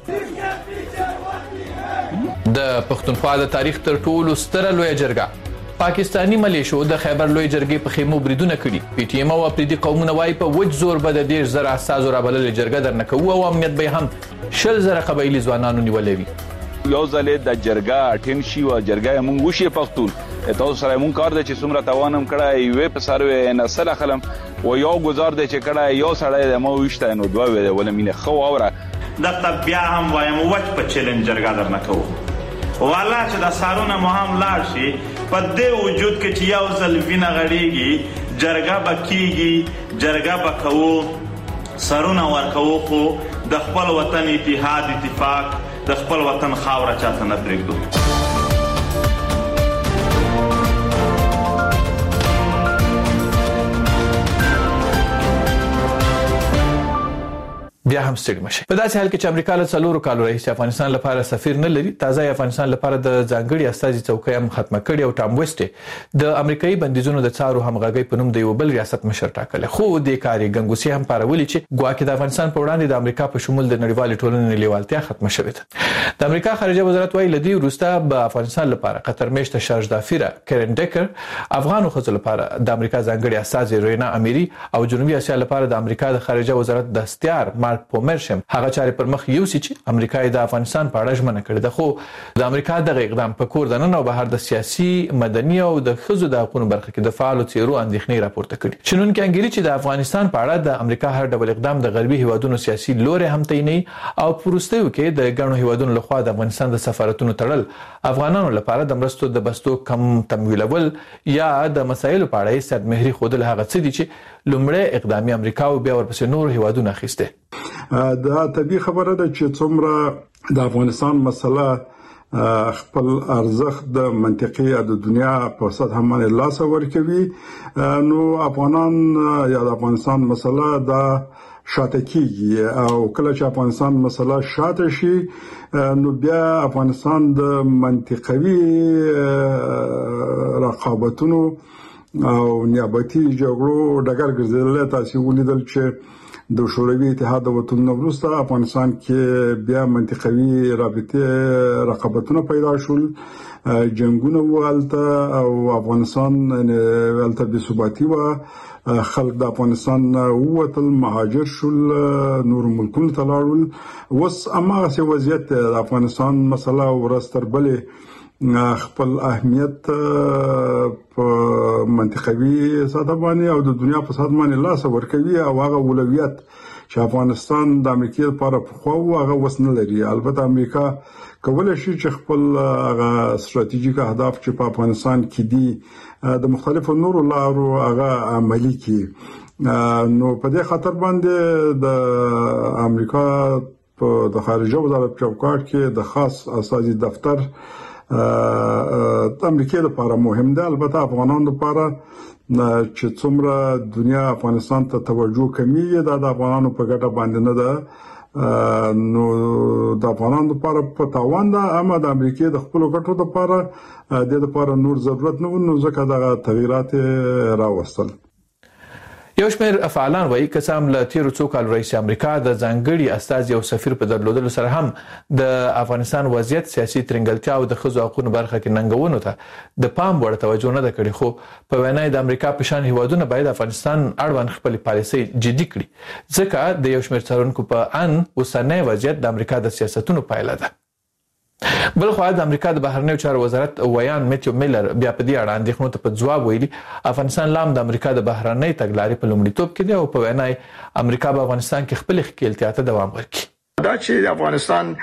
د پښتونخوا د تاریخ تر ټولو ستره لوی جرګه پاکستانی ملیشو د خیبر لوی جرګې په خیمو بریدونه کړي. پی ټی ایم او اپریدي قومونه وايي په وج زور به د ډیر زره اساس را بلل جرګه درنه کوو او امنیت به هم شل زره قبایلی ځوانانو نیولې وي. یو ځلې د جرګه اټین شي او جرګه مونږ وشي پښتون تاسو سره مونږ کار د چې څومره توانم کړای وي په سروي نسل خلم و یو گزار د چې کړای یو سړی د مو وشته نو دوه ولمینه خو اوره د طبيعه هم وایم وچ په چیلنج جرګه درنه کوو والله چې د سارونه مو هم لاړ شي په دې وجود کې چې یو ځل وینه غړيږي جرګه بکیږي جرګه بکوو سارونه ورکوو خو د خپل وطن اتحاد اتفاق د خپل وطن خاوره چاته نه پرېږدو. بیا هم ستړي مشه. په داسې حال کې چې امریکا له څلورو کالو راهیسې افغانستان لپاره سفیر نه لري، تازه افغانستان لپاره د ځانګړي استازي څوکۍ هم ختمه کړې او ټام ویسټ د امریکایي بندیزونو د څارو همغږي په نوم د یو بل ریاست مشر ټاکل. خو د کاري ګنګوسي هم پارولې چې ګواکې د افغانستان په وړاندې د امریکا په شمول د نړیوال ټولنې لیوالتیا ختمه شوې ده. د امریکا خارجه وزارت وايي لدی وروسته به افغانستان لپاره قطر میشته شارج دافیره کرن ډیکر، افغان خزو لپاره د امریکا ځانګړي استازي رینا امیری او جنوبي اسیا لپاره د امریکا د خارجه وزارت دستیار مارک پومرشم هغه چارې پر مخ یو چې امریکا د افغانستان په اړه ژمنه کړې ده. خو د امریکا دغه اقدام په کور دننه او بهر د سیاسي مدني او د خزو د حقوقو برخه کې د فعالو څیرو اندېښنې راپورته کړي. شنن کې انګری چې د افغانستان په اړه د امریکا هر ډول اقدام د غربي هیوادونو سیاسي لوري هم تینې او پروستیو کې د ګڼو هیوادونو لخوا د افغانستان د سفارتونو تړل افغانانو لپاره د مرستو د بستو کم تمویلول یا د مسایلو په اړه سد مهري خودل هغه څه دي چې لومړی اقدامي امریکا او بیا ورپسې نور هیوادونه اخیسته. دا طبيعي خبره ده چې څومره د افغانستان مسله خپل ارزښت د منطقي د دنیا په سطح باندې لاس ورکوي نو افغانان یا د افغانستان مسله دا شاته کیږي او کله چې افغانستان مسله شاته شي نو بیا افغانستان د منطقوي رقابتونو او نیابتي جګړو ډګر ګرځیدل. تاسو ولیدل چې د شوروي اتحاد د وطن وروسته افغانستان کې بیا منطقوي رابطه رقابتونه پیدا شول، جنگونه والته او افغانستان ولته بې ثباتي و، خلک د افغانستان ووتل، مهاجر شول، نور ملکونو ته لاړل. اوس هماغسې وضعیت د افغانستان مسله ورځ تر بلې خپل اهمیت په منطقوي سطح باندې او د دنیا په سطح باندې لاس ورکوي او هغه اولویت چې افغانستان د امریکا لپاره پخوا و هغه وس نه لري. البته امریکا کولای شي چې خپل هغه ستراتیژیک اهداف چې په افغانستان کې دي د مختلفو نورو لارو هغه عملي کړي. نو په دې خاطر باندې د امریکا په د خارجه وزارت چوکاټ کې د خاص استازي دفتر د امریکا لپاره مهم ده. البته افغانانو لپاره چې څومره دنیا افغانستان ته توجه کوي دا د افغانانو په ګټه باندې نه ده، نو د افغانانو لپاره په تاوان ده، اما د امریکا د خپل ګټو لپاره د لپاره نور ضرورت نه و، نو ځکه دا تغیرات راوستل. یو شمېر فعالان وایي که څه هم له تیرو څو کالو رئیس امریکا د ځانګړي استازي او سفیر په درلودلو سره هم د افغانستان وضعیت سیاسي ترنګلتیا او د ښځو حقوقو برخه کې ننګونو ته د پام وړ توجه نه ده کړې، خو په وینا د امریکا په شان هیوادونه باید افغانستان اړوند خپل پالیسي جدي کړي، ځکه د یو شمېر څارونکو په ان اوسنی وضعیت د امریکا د سیاستونو پایله ده. بل خو د امریکا د بهرنیو چارو وزارت ویان میتیو میلر بیا په دې اړه اندېښنو ته په ځواب ویلي افغانستان لام د امریکا د بهرنۍ تګلارې په لومړیتوب کې دی او په وینا امریکا په افغانستان کې خپل ښکېلتیا ته دوام ورکړي. دا چې افغانستان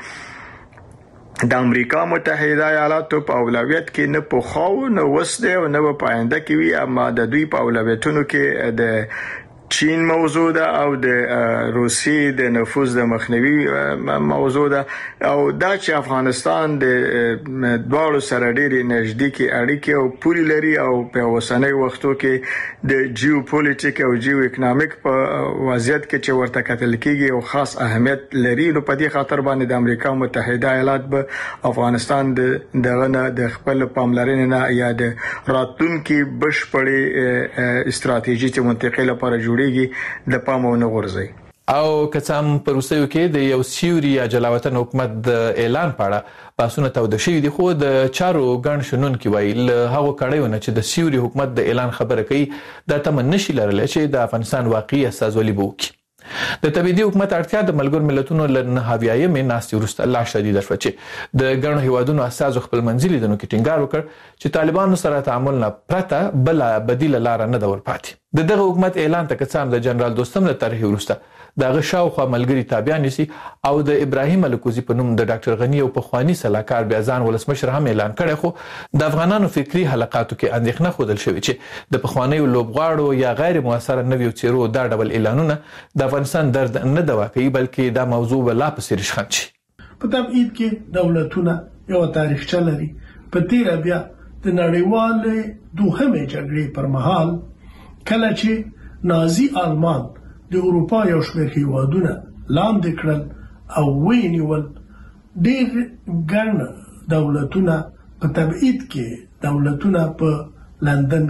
د امریکا متحده ایالاتو په اولویت کې نه پوښاو نه وسده او نه په آینده کې وي، اما د دوی په اولویتونو کې د چین موضوع ده او د روسیې د نفوذ د مخنیوي موضوع ده، او دا چې افغانستان د دواړو سره ډېرې نږدې اړیکې او پولې لري او په اوسنۍ وختو کې د جیوپولیټیک او جیو اکونومیک په وضعیت کې چې ورته کتل کېږي او خاص اهمیت لري، نو په دې خاطر باندې د امریکا متحده ایالات به افغانستان د دغه نه د خپل پاملرنې نه یا د راتلونکي بشپړې استراتیژي چې منطقې لپاره جوړ د پامو نه غورځي. او کڅام پر وروستیو کې د یو سیوري یا جلاوطن حکومت د اعلان په اړه بحثونه توده شوي دي، خو د چارو ګڼ شنونکي وایي له هغو کړیو نه چې د سیوري حکومت د اعلان خبره کوي دا تمه نشي لرلی چې د افغانستان واقعي استازولي به وکړي. د تبعیدي حکومت اړتیا د ملګرو ملتونو له نهاویایمې ناستې وروسته لا شدیده شوه چې د ګڼو هیوادونو استازو خپل منځي لیدنو کې ټینګار وکړ چې طالبانو سره تعامل نه پرته بله بدیله لاره نه ده ورپاتې. د دغه حکومت اعلان ته که څه هم د جنرال دوستم له طرحې وروسته د هغه شاوخوا ملګري تابع نیسي او د ابراهیم الکوزي په نوم د ډاکټر غني او پخواني سلاکار بیا ځان ولسمشر هم اعلان کړی، خو د افغانانو فکری حلقاتو کې اندېښنه ښودل شوې چې د پخوانیو لوبغاړو یا غیر موثره نویو څیرو دا ډول اعلانونه د افغانستان درد نه دوا کوي، بلکې دا موضوع به لا پسې رشخند شي. په تبعید کې دولتونه یو تاریخچه لري. په تیر بیا د نړیوالې دوهمې جګړې پر مهال کله چې نازي آلمان د اروپا یو شمېر هیوادونه لاندې کړل او ونیول، ډېر ګڼ دولتونه په تبعید کې دولتونه په لندن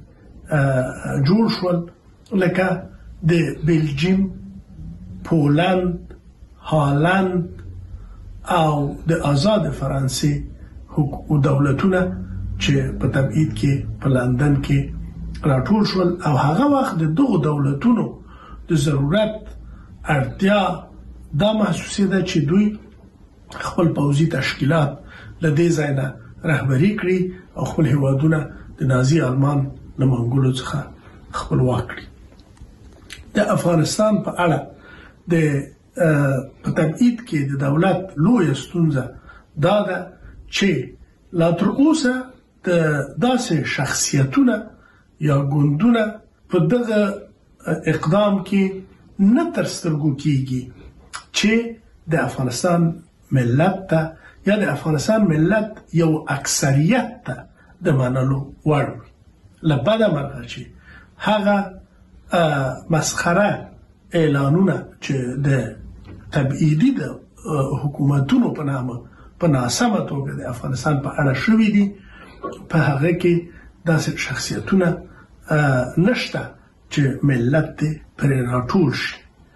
کې جوړ شول، لکه د بلجیم، پولند، هالند او د آزاد فرانسې دولتونه چې په تبعید کې په لندن کې راټول شول، او هغه وخت د دغو دولتونو د ضرورت اړتیا دا محسوسېده چې دوی خپل پوځي تشکیلات له دې ځای نه رهبري کړي او خپل هیوادونه د نازي آلمان له منګولو څخه خپلواک کړي. د افغانستان په اړه د په تبعید کې د دولت لویه ستونزه دا ده چې لا تر اوسه د داسې شخصیتونه یا ګوندونه په دغه اقدام کې نه تر سترګو کېږي چې د افغانستان ملت ته یا د افغانستان ملت یو اکثریت ته د منلو وړ وي. له بده مرغه چې هغه مسخره اعلانونه چې د تبعیدي د حکومتونو په نامه په ناسمه توګه د افغانستان په اړه شوي دي، په هغه کې داسې شخصیتونه نشته چې ملت پر راټول شي.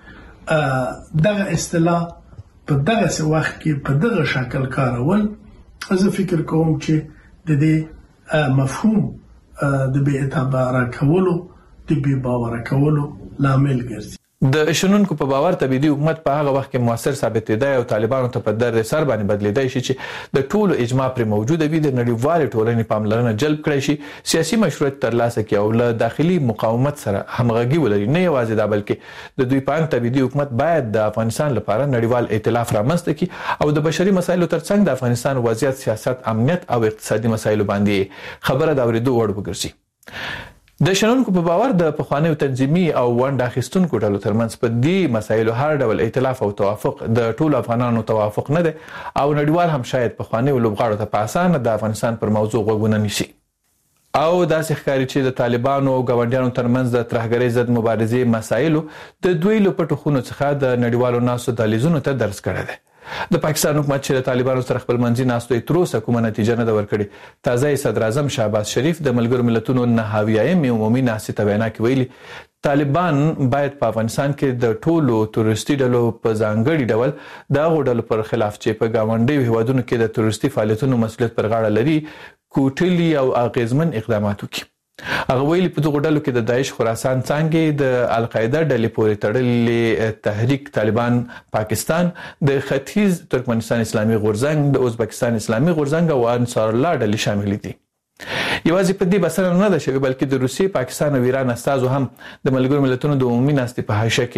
دغه اصطلاح په دغه وخت کې په دغه شکل کارول زه فکر کوم چې د دې مفهوم د بې اعتباره کولو د بې باوره کولو لامل ګرځي. د شنونکو په باور تبعیدي حکومت په هغه وخت کې موثر ثابتېدای او طالبانو ته په در سر باندې بدلیدای شي چې د ټولو اجماع پر موجوده وي، د نړیوال ټولنې پاملرنه جلب کړي شي، سیاسي مشروعیت ترلاسه کړي او له داخلي مقاومت سره همغږي ولري. نه یوازې دا بلکې د دوی په اند تبعیدي حکومت باید د افغانستان لپاره نړیوال ائتلاف رامنځته کړي او د بشري مسایلو ترڅنګ د افغانستان وضعیت، سیاست، امنیت او اقتصادي مسایلو باندې خبره د اورېدو وړ وګرځي. د شنونکو په باور د پخوانیو تنظیمي او ونډه اخیستونکو ډلو ترمنځ په دې مسایلو هر ډول ائتلاف او توافق د ټولو افغانانو توافق نه دی او نړیوال هم شاید پخوانیو لوبغاړو ته په اسانه د افغانستان پر موضوع غوږونه نیسي. او داسې ښکاري چې د طالبانو او ګاونډیانو ترمنځ د ترهګرۍ ضد مبارزې مسایلو د دوی له پټو خونو څخه د نړیوالو ناستو دهلیزونو ته درز کړی دی. د پاکستان حکومت چې د طالبانو سره خپل منځي ناستو تر اوسه کومه نتیجه نه ده ورکړې. تازه صدر اعظم شهباز شریف د ملګرو ملتونو نهاویایم عمومي ناستې ته وینا کې ویلي طالبان باید په افغانستان کې د ټولو تروریستي ډلو په ځانګړي ډول د هغو ډلو پر خلاف چې په ګاونډیو هیوادونو کې د تروریستي فعالیتونو مسؤلیت پر غاړه لري کوټلي او اغیزمن اقدامات وکړي. هغه ویلي په دغه ډلو کې د داعش خراسان څانګې، د القاعده ډلې پورې تړلې تحریک طالبان پاکستان، د ختیځ ترکمنستان اسلامي غورځنګ، د ازبکستان اسلامي غورځنګ او انصار الله ډلې شامل دي. یوازې په دې بسنه نه ده شوې بلکې د روسیې، پاکستان او ایران استازو هم د ملګرو ملتونو د عمومي ناستې په حاشیه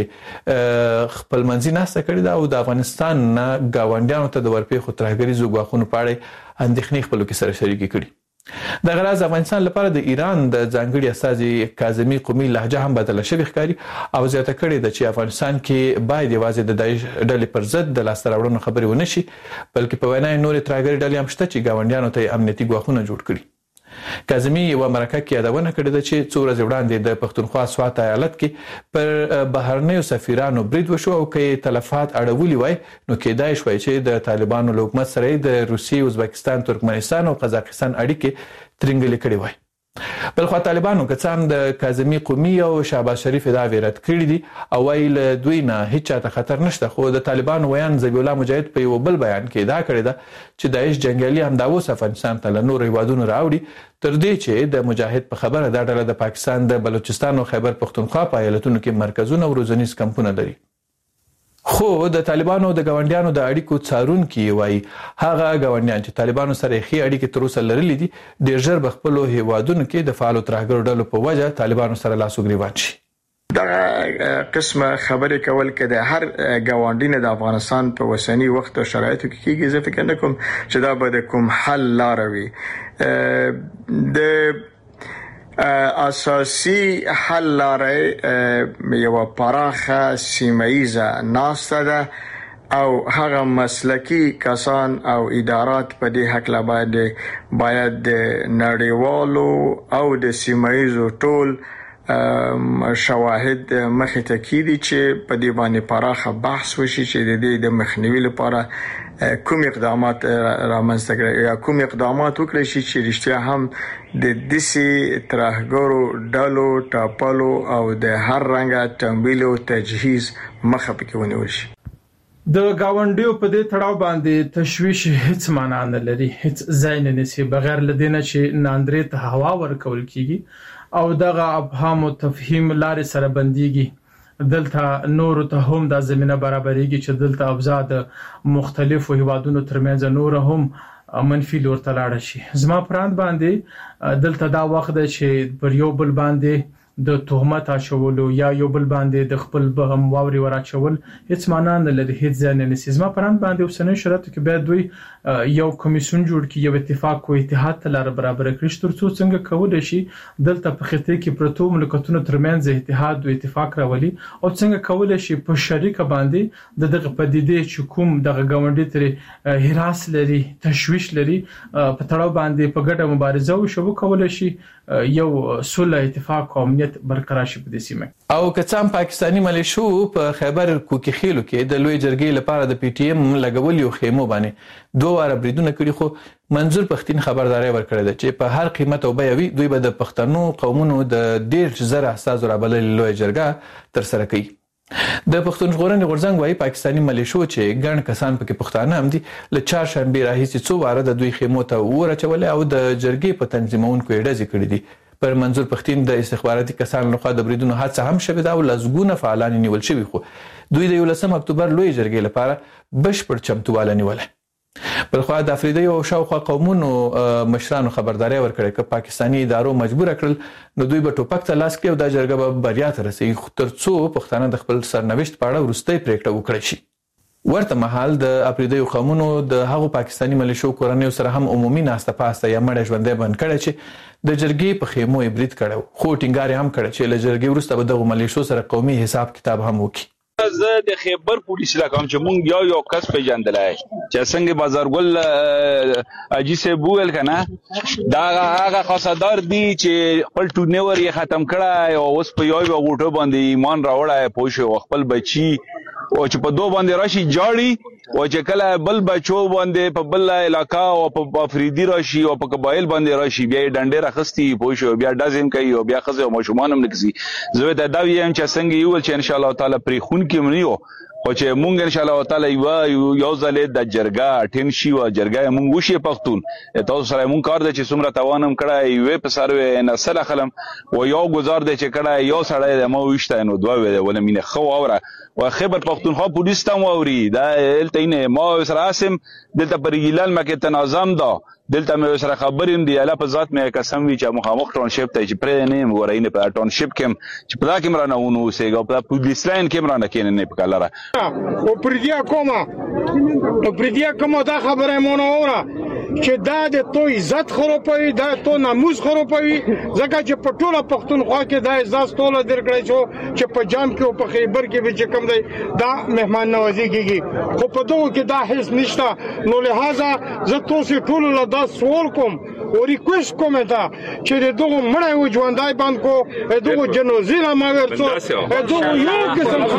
کې خپل منځي ناسته کړې ده او د افغانستان نه ګاونډیانو ته د ورپېښو ترهګریزو ګواښونو په اړه اندېښنې خپلو کې سره شریکې کړي. د غراض افغانستان لپاره د ایران د ځانګړي استازي کاظمي قومي لهجه هم بدله شوې ښکاري او زیاته کړې ده چې افغانستان کې باید یوازې د داعش ډلې پر ضد د لاسته راوړنو خبرې ونه شي بلکې په وینا یې نورې ترهګرۍ ډلې هم شته چې ګاونډیانو ته امنیتي ګواښونه جوړ کړي. کاظمي یوه مرکه کې یادونه کړې ده چې څو ورځې وړاندې د پښتونخوا سوات ایالت کې پر بهرنیو سفیرانو برید وشو او که تلفات اړولي وای نو کېدای شوی چې د طالبانو له حکومت سره د روسیې، ازبکستان، ترکمنستان او قزاقستان اړیکې ترنګلې کړې وای. بلخو طالبانو که څه هم د کاظمي قومي او شهباز شریف ادعاوې رد کړي دي او وایي له دوی نه هیڅ چاته خطر نشته، خو د طالبانو ویان ذبیح الله مجاهد په یو بل بیان کې ادعا کړې ده چې داعش جنګیالي همدا اوس افغانستان ته له نورو هیوادونو راوړي تر دې چې د مجاهد په خبره دا ډله د پاکستان د بلوچستان او خیبر پښتونخوا په ایالتونو کې مرکزونه او روزنیز کمپونه لري. خو د طالبانو د ګاونډیانو د اړیکو څارونکي وایي هغه ګاونډیان چې طالبانو سره ښې اړیکې تر اوسه لرلې دي ډېر ژر به خپلو هیوادونو کې د فعالو ترهګرو ډلو په وجه طالبانو سره لاس و ګریوان شي. دغه قسمه خبرې کول کې د هر ګاونډي نه د افغانستان په وسنی وخت او شرایطو کې کېږي. زه فکر نه کوم چې دا به د کوم حل لار وي. د اساسي حل لارې یو پراخه سیمایزه ناسته ده او هغه مسلکی کسان او ادارات په دې حق لا باید باید د نړیوالو او د سیمایزو ټول شواهد مخې ته کیدي چې په دې باندې پراخه بحث وشي چې د دې د مخنیوي لپاره کوم اقدامات رامنځته کړي یا کوم اقدامات وکړي شي چې رښتیا هم د دسي ترهګرو ډلو ټاپلو او د هر رنګه تمویل او تجهیز مخه پکې ونیول شي. د گاونډیو په دې تړاو باندې تشویش هیڅ معنا نه لري، هیڅ ځای نه نسی بغیر لدینه چې ناندرې ته هوا ورکول کیږي او دغه ابهام او تفهیم لارې سره بنديږي. دلته نور ته هم د زمينه برابرېږي چې دلته ابزا د مختلفو هیوادونو ترمنځ نور هم منفي لور ته لاړ شي. زما پراند باندې دلته دا وخت دی چې پر یو بل باندې د تهمت اچولو یا یو بل باندې د خپل بهم واوري ورچول هیڅ معنا نه لري، هیڅ ځای نه نسی. زما پراند باندې اوسنۍ شرایطو کې باید دوی یو کمیسیون جوړ کړي، یو اتفاق او اتحاد ته لار برابر کړي ترڅو څنګه کولای شي دلته په خطه کې پروتو ملکونو ترمنځ اتحاد او اتفاق راولي او څنګه کولای شي په شریکه باندې د دغه پدیدې چې کوم دغه ګاونډي تر هراس لري، تشویش لري، په تړاو باندې په ګډه مبارزه وشو کولای شي یو صلح اتفاق او امنیت امنیت برقرار شي په دې سیمه. او کڅام پاکستانی ملیشو په خیبر کوکي خېلو کې د لوی جرګې لپاره د پی ټی ایم لګول یو خیمو باندې دوه واره بریدونه کړي، خو منظور پښتين خبرداري ورکړه ده چې په هر قیمت او بیاوي دوی به د پښتنو قومونو د ډیر زره اساس رابلل لوی جرګه تر سره کوي. د پښتون ژغورنې غورځنګ وايي پاکستانی ملیشو چې ګڼ کسان پکې پښتانه هم دي له چهار شنبه راهیسې څو واره د دوی خیمو ته ورچول او د جرګې په تنظیمونکو یې ډزې کړې دي. پر منظور پښتين د استخباراتي کسانو لخوا د بریدونو حادثه هم شوې ده او لزګونه فعالان نیول شوي، خو دوی د یولسم اکتوبر لوی جرګې لپاره بشپړ چمتواله نیوله. بلخو د افریدي او شاوخوا قومونو مشرانو خبرداري ورکړه چې پاکستانی ادارو مجبور کړل نو دوی به ټوپک ته لاس کړي او د جرګه به بریا ته رسېږي ترڅو پښتانه د خپل سرنوشت په اړه وروستۍ پریکړه وکړي شي. ورته مهال د افریدي قومونو د هغو پاکستانی ملیشو کورنیو سره هم عمومي ناسته پاسته یا مړ ژوندې بند کړي چې د جرګې په خیمو یې برید کړو، خو ټینګار هم کړی چې له جرګې وروسته به دغه ملیشو سره قومي حساب کتاب هم وکړي. زه د خیبر پولیس علاقه چې مونږ یو یو کس پیژندلای چې څنګه بازارګل اجي سه بوول کنه دا هغه خاصدار دی چې خپل ټونور یې ختم کړای او اوس په یو یو غوټو باندې ایمان راوړای پوه خپل بچي او چې په دوه باندې راشي جاړي او چې کله بل بچو باندې په بل علاقہ او په افریدي راشي او په قبایل باندې راشي بیا ډنډې راخستي پوه شو بیا دازم کوي او بیا خزه او ماشومان هم نکسي. زه د دا ویم چې څنګه یو چې ان شاء الله تعالی پری خون کې منیو او چې مونږ ان شاء الله تعالی یو یو ځلې د جرګه ټین شي او جرګه مونږ وشي پښتون تاسو سره مونږ کار د چې څومره توانم کړای وې په سروي نسل خلم او یو گزار د چې کړای یو سړی د مو وشته نو دوه وې ول مینه خو اوره او خبر پښتونخوا پولیس ته ووري دا الته نه ما سره اسم دلته پر ګیلال مکه تنظیم دا دلته مې سره خبریم دی اله په ذات مې قسم وی چې مخامخ ټاونشپ ته چې پرې نه مورینه په ټاونشپ کې چې په دا کې مرانه ونو سیګو په پولیس لاین کې مرانه کې نه په کلره او پردیا کومه او پردیا کومه دا خبره مونږ اورا چې دا د تو عزت خرابوي دا تو ناموس خرابوي ځکه چې په ټوله پښتونخوا کې دا عزت ټوله درکړی شو چې په جام کې او په خیبر کې به کوم دی دا مهمان نوازي کیږي خو په دغه کې دا هیڅ نشته نو لہذا زه تاسو ټول له دا سوال کوم او ریکوست کوم دا چې دغه مړی و ژوندای باندې کو دغه جنوزیلا ما ورته دغه یو قسم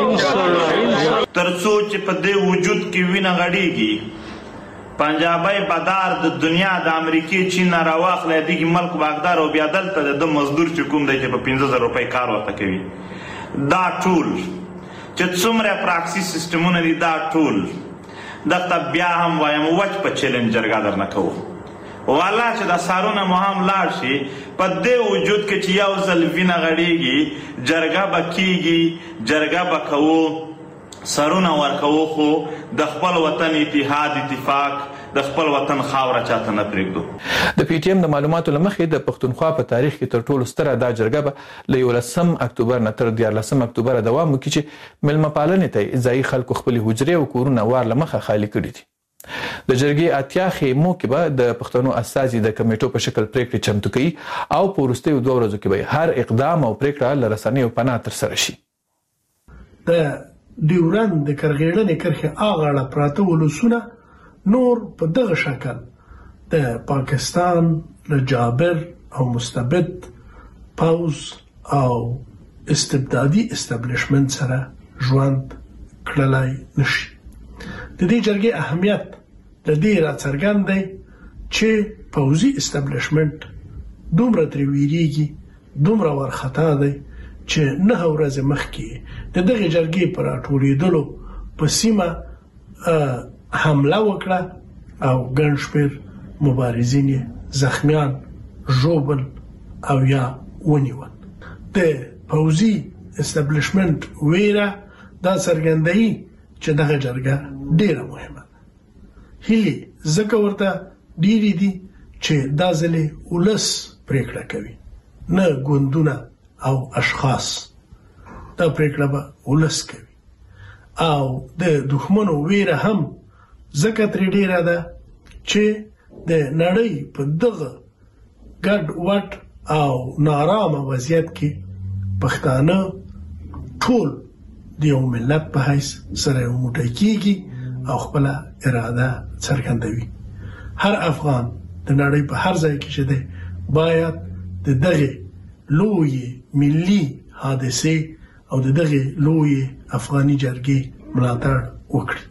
ترڅو چې په دې وجود کې وینه غړيږي پنجابی بدار د دنیا د امریکای چین راواخلې دغه ملک باغدار او بیا دلته د مزدور چې کوم دی چې په پنځه زره روپۍ کار ورته کوي دا ټول چې څومره پراکسي سیستمونه دي دا ټول دغه بیا هم وایم وچ په چیلنج جرګه درنه کوو والا چې دا سارونه مو هم لاړ شي په دې وجود کې چې یو ځل وینه غړيږي جرګه بکیږي جرګه بکوو سرونه ورکوو خو د خپل وطن اتحاد اتفاق د خپل وطن خاوره چاته نه پرېږدو. د پی ټی ایم د معلوماتو لمخې د پښتونخوا په تاریخ کې تر ټولو ستره دا جرګه به له یولسم اکتوبر نه تر دیارلسم اکتوبر دوام وکړي چې مېلمه پالنې ته ځایي خلکو خپلې حجرې او کورونه وار له مخه خالي کړي دي. د جرګې اتیا خیمو کې به د پښتنو اساسي د کمیټو په شکل پریکړې چمتو کوي او په وروستیو دوه ورځو کې به هر اقدام او پریکړه له رسنیو پناه ترسره شي. د ډیورند د کرغېړنې کرښې اغاړه پراته ولسونه نور په دغه شکل د پاکستان له جابر او مستبد پاوز او استبدادي استابلیشمنت سره ژوند کړلای نشي. د دې جرګې اهمیت د دې راڅرګند دی چې پاوزي استابلیشمنت دومره ترې ویریږي دومره ورخطا دی چې نه ورځ مخکې د دغه جرګې پر راټولېدلو په سیمه حمله وکړه او ګڼ شمېر مبارزین زخمیان ژوبل او یا ونیول. د پوځي استابلیشمنت ویره دا څرګندوي چې دغه جرګه ډیره مهمه ده. هیلې ځکه ورته ډیرې دي چې دا ځلې ولس پریکړه کوي نه ګوندونه او اشخاص. دا پریکړه به ولس کوي او د دښمنو ویره هم ځکه ترې ډیره ده چې د نړۍ په دغه ګډ وډ او نارامه وضعیت کې پښتانه ټول د یو ملت په حیث سره یو موټی کیږي او خپل اراده څرګندوي. هر افغان د نړۍ په هر ځای کې چې دی باید د دغه لوی ملي حادثه او دغه لوی افغاني جرګې ملاتړ وکړي.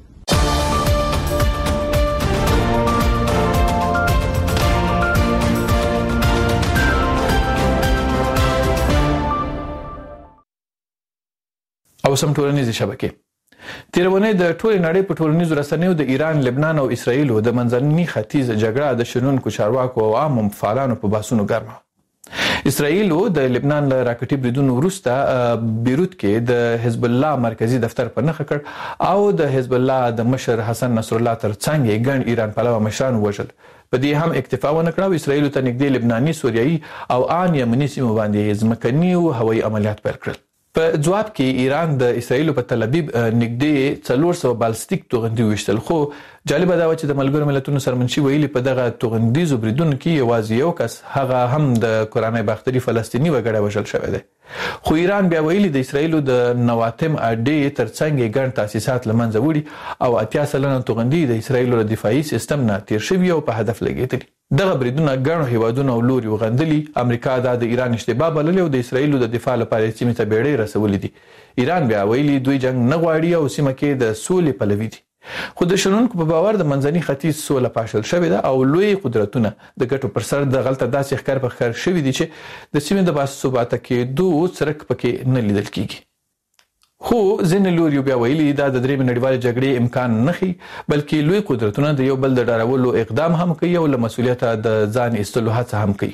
او سم ټولنیزې شبکې تیرونه د ټول نړۍ په ټولنیزو رسنیو د ایران، لبنان او اسرایل د منځني ختیځ جګړه د شنونکو چارواکو او عام فعالانو په باسونو ګرمه. اسرایل د لبنان له راکټي بریدونو وروسته بیروت کې د حزب الله مرکزی دفتر په نخښه کړ او د حزب الله د مشر حسن نصر الله ترڅنګ ګڼ ایران پلوه مشران وژل. په دې هم اکتفا ونه کړه او اسرایل ته نږدې لبناني، سوریایي او ان یمني سیمو باندې ځمکني او هوایي عملیات پیل کړل. په جواب کې ایران د اسرایل په تل ابیب نږدې څلور سوه بالستیک توغندي وشتل، خو جالب دا و چې د ملګرو ملتونو سرمنشي ویلي په دغه توغندیزو بریدونو کې یوازې یو کس، هغه هم د قرآن باختري فلسطیني وګړی وژل شوی دی. خو ایران بیا ویلي د اسرایل د نواتم اډې ترڅنګ ګڼ تاسیسات له منځه وړي او اتیا سلنه توغندي د اسرایل له دفاعي سیستم نه تیر شوي او په هدف لګېدلي. دغه بریدونه ګڼو هیوادونو او لوري وغندلي. امریکا دا د ایران اشتباه بللې او د اسرایل د دفاع لپاره سیمې ته بیړۍ رسولې دي. ایران بیا ویلي دوی جنگ نه غواړي او سیمه کې د سولې پلوي دي. خو د شنونکو په باور د منځني ختیځ سوله پاشل شوې ده او لوی قدرتونه د ګټو پر سر د غلطه داسې ښکار په ښکار شوي دي چې د سیمې د باثباته کېدو څرک پکې نه لیدل کیږي. خو ځینې لوري بیا ویلي دا د درېیمې نړیوالې جګړې امکان نه ښیي، بلکې لوی قدرتونه د یو بل د ډارولو اقدام هم کوي او له مسؤلیته د ځان ایستلو هڅه هم کوي.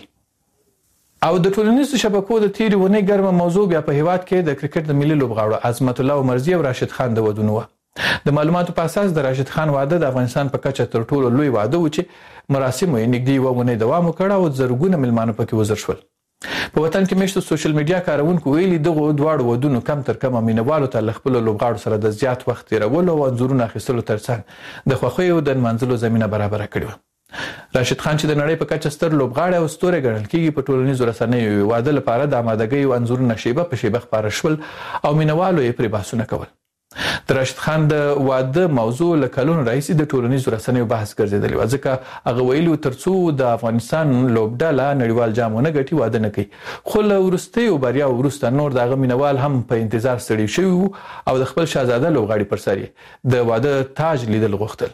او د ټولنیزو شبکو د تیرې ونې ګرمه موضوع بیا په هیواد کې د کرکټ د ملي لوبغاړو عظمت الله عمرزي او راشد خان د ودونو وه. د معلوماتو په اساس د راشد خان واده د افغانستان په کچه تر ټولو لوی واده و چې مراسمو یې نږدې یوه اونۍ دوام وکړ او زرګونه میلمانو پکې وزر شول. په وطن کې میشتو سوشل میډیا کارونکو ویلي دغو دواړو ودونو کم تر کمه مینوالو ته له خپلو لوبغاړو سره د زیات وخت تېرولو او انځورونو اخیستلو ترڅنګ د خوښیو د نمانځلو زمینه برابره کړې وه. راشد خان چې د نړۍ په کچه ستر لوبغاړی او ستوری ګڼل کېږي په ټولنیزو رسنیو واده لپاره د آمادګیو انځورونه شیبه په شیبه خپاره شول او مینوالو یې پرې بحثونه کول. د راشد خان د واده موضوع له کلونو راهیسې د ټولنیزو رسنیو بحث ګرځېدلې وه، ځکه هغه ویلي ترڅو د افغانستان لوبډله نړیوال جام ونه ګټي واده نه کوي. خو له وروستیو بریاو وروسته نور د هغه مینوال هم په انتظار ستړي شوي وو او د خپل شهزاده لوبغاړي پر سر یې د واده تاج لیدل غوښتل.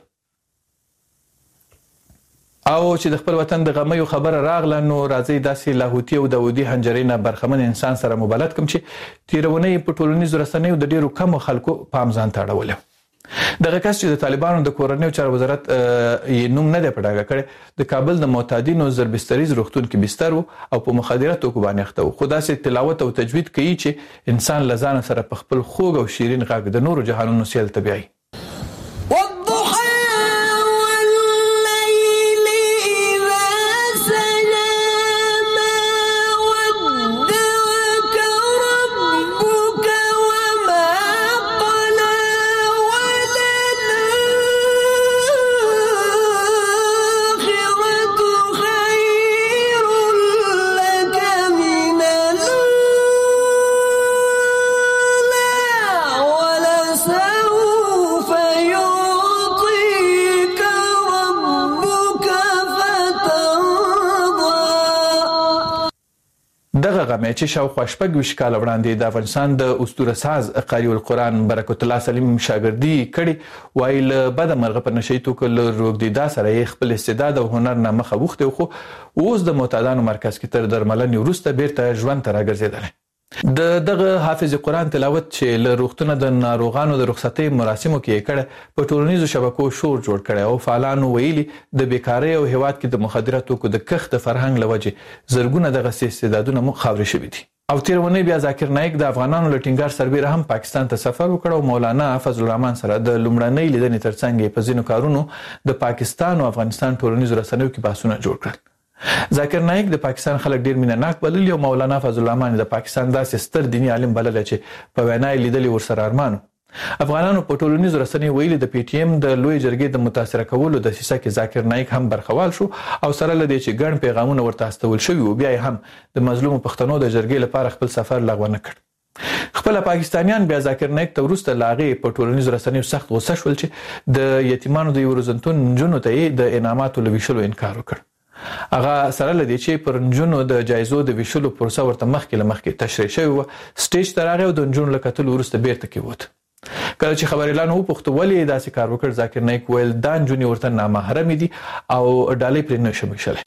او چې د خپل وطن د غمیو خبره راغله نو راځي داسې لاهوتي او داودي حنجرې نه برخمن انسان سره مبلد کوم چې تیرونه په ټولنیزو رسنیو د ډیرو کمو خلکو پام ځان ته اړولی. دغه کس چې د طالبانو د کورنیو چارو وزارت یې نوم نه دی په ډاګه کړی، د کابل د معتادینو زربستریز روغتون کې بستر و او په مخدره توکو باندې اخته و، خو داسې تلاوت او تجوید کوي چې انسان له ځانه سره په خپل خوږ او شیرین غږ د نورو جهانونو سیل ته بیایي. دغه غمه چې شاوخوا شپږ ویشت کاله وړاندې د افغانستان د اسطوره ساز قاری القرآن برکت الله سلیم شاګردي کړي، وایي له بده مرغه په نشهیي توکو له روږدېدا سره یې خپل استعداد او هنر نه مخه وښتی، خو اوس د معتادانو مرکز کې تر درملنې وروسته بیرته ژوند ته راګرځېدلی. د دغه حافظ قرآن تلاوت چې له روغتونه د ناروغانو د رخصتۍ مراسمو کې یې کړه په ټولنیزو شبکو شور جوړ کړی او فعالانو ویلي د بیکارۍ او هیواد کې د مخدره توکو د کښت د فرهنګ له وجې زرګونه دغسې استعدادونه مو خاورې شوي دي. او تیر ونې بیا ذاکر نایک د افغانانو له ټینګار سربیره هم پاکستان ته سفر وکړ او مولانا فضل الرحمن سره د لومړنۍ لیدنې ترڅنګ په ځینو کارونو د پاکستان او افغانستان ټولنیزو رسنیو کې بحثونه جوړ کړل. ذاکر نایک د پاکستان خلک ډیر مینه ناک بللی او مولانا فضل الرحمن د پاکستان داسې ستر دینی عالم بللی چې په وینا یې لیدلې ورسره ارمانو. افغانانو په ټولنیزو رسنیو ویلي د پی ټی ایم د لوی جرګې د متاثره کولو دسیسه کې ذاکر نایک هم برخوال شو او سره له دې چې ګڼ پیغامونه ورته استول شوي وو، بیا یې هم د مظلومو پښتنو د جرګې لپاره خپل سفر لغوه نه کړ. خپل پاکستانیان بیا ذاکر نایک ته وروسته له هغې په ټولنیزو رسنیو سخت غوسه شول چې د یتیمانو د یو روزنتون نجونو ته یې د انعاماتو له ویشلو انکار وکړ. هغه سره لدی چې پر نجونو د جایزو د ویشلو پروسه ورته مخکې لمخکې تشریح شوی و سټیج ته راغی او د نجونو له کتلو وروسته بیرته کېوت. کله چې خبر اعلان وپوښت ولې داسې کار وکړ ذاکر نایک ویل دا نجونې ورته نامحرمې دي او ډالۍ پرې نه شي مشلی.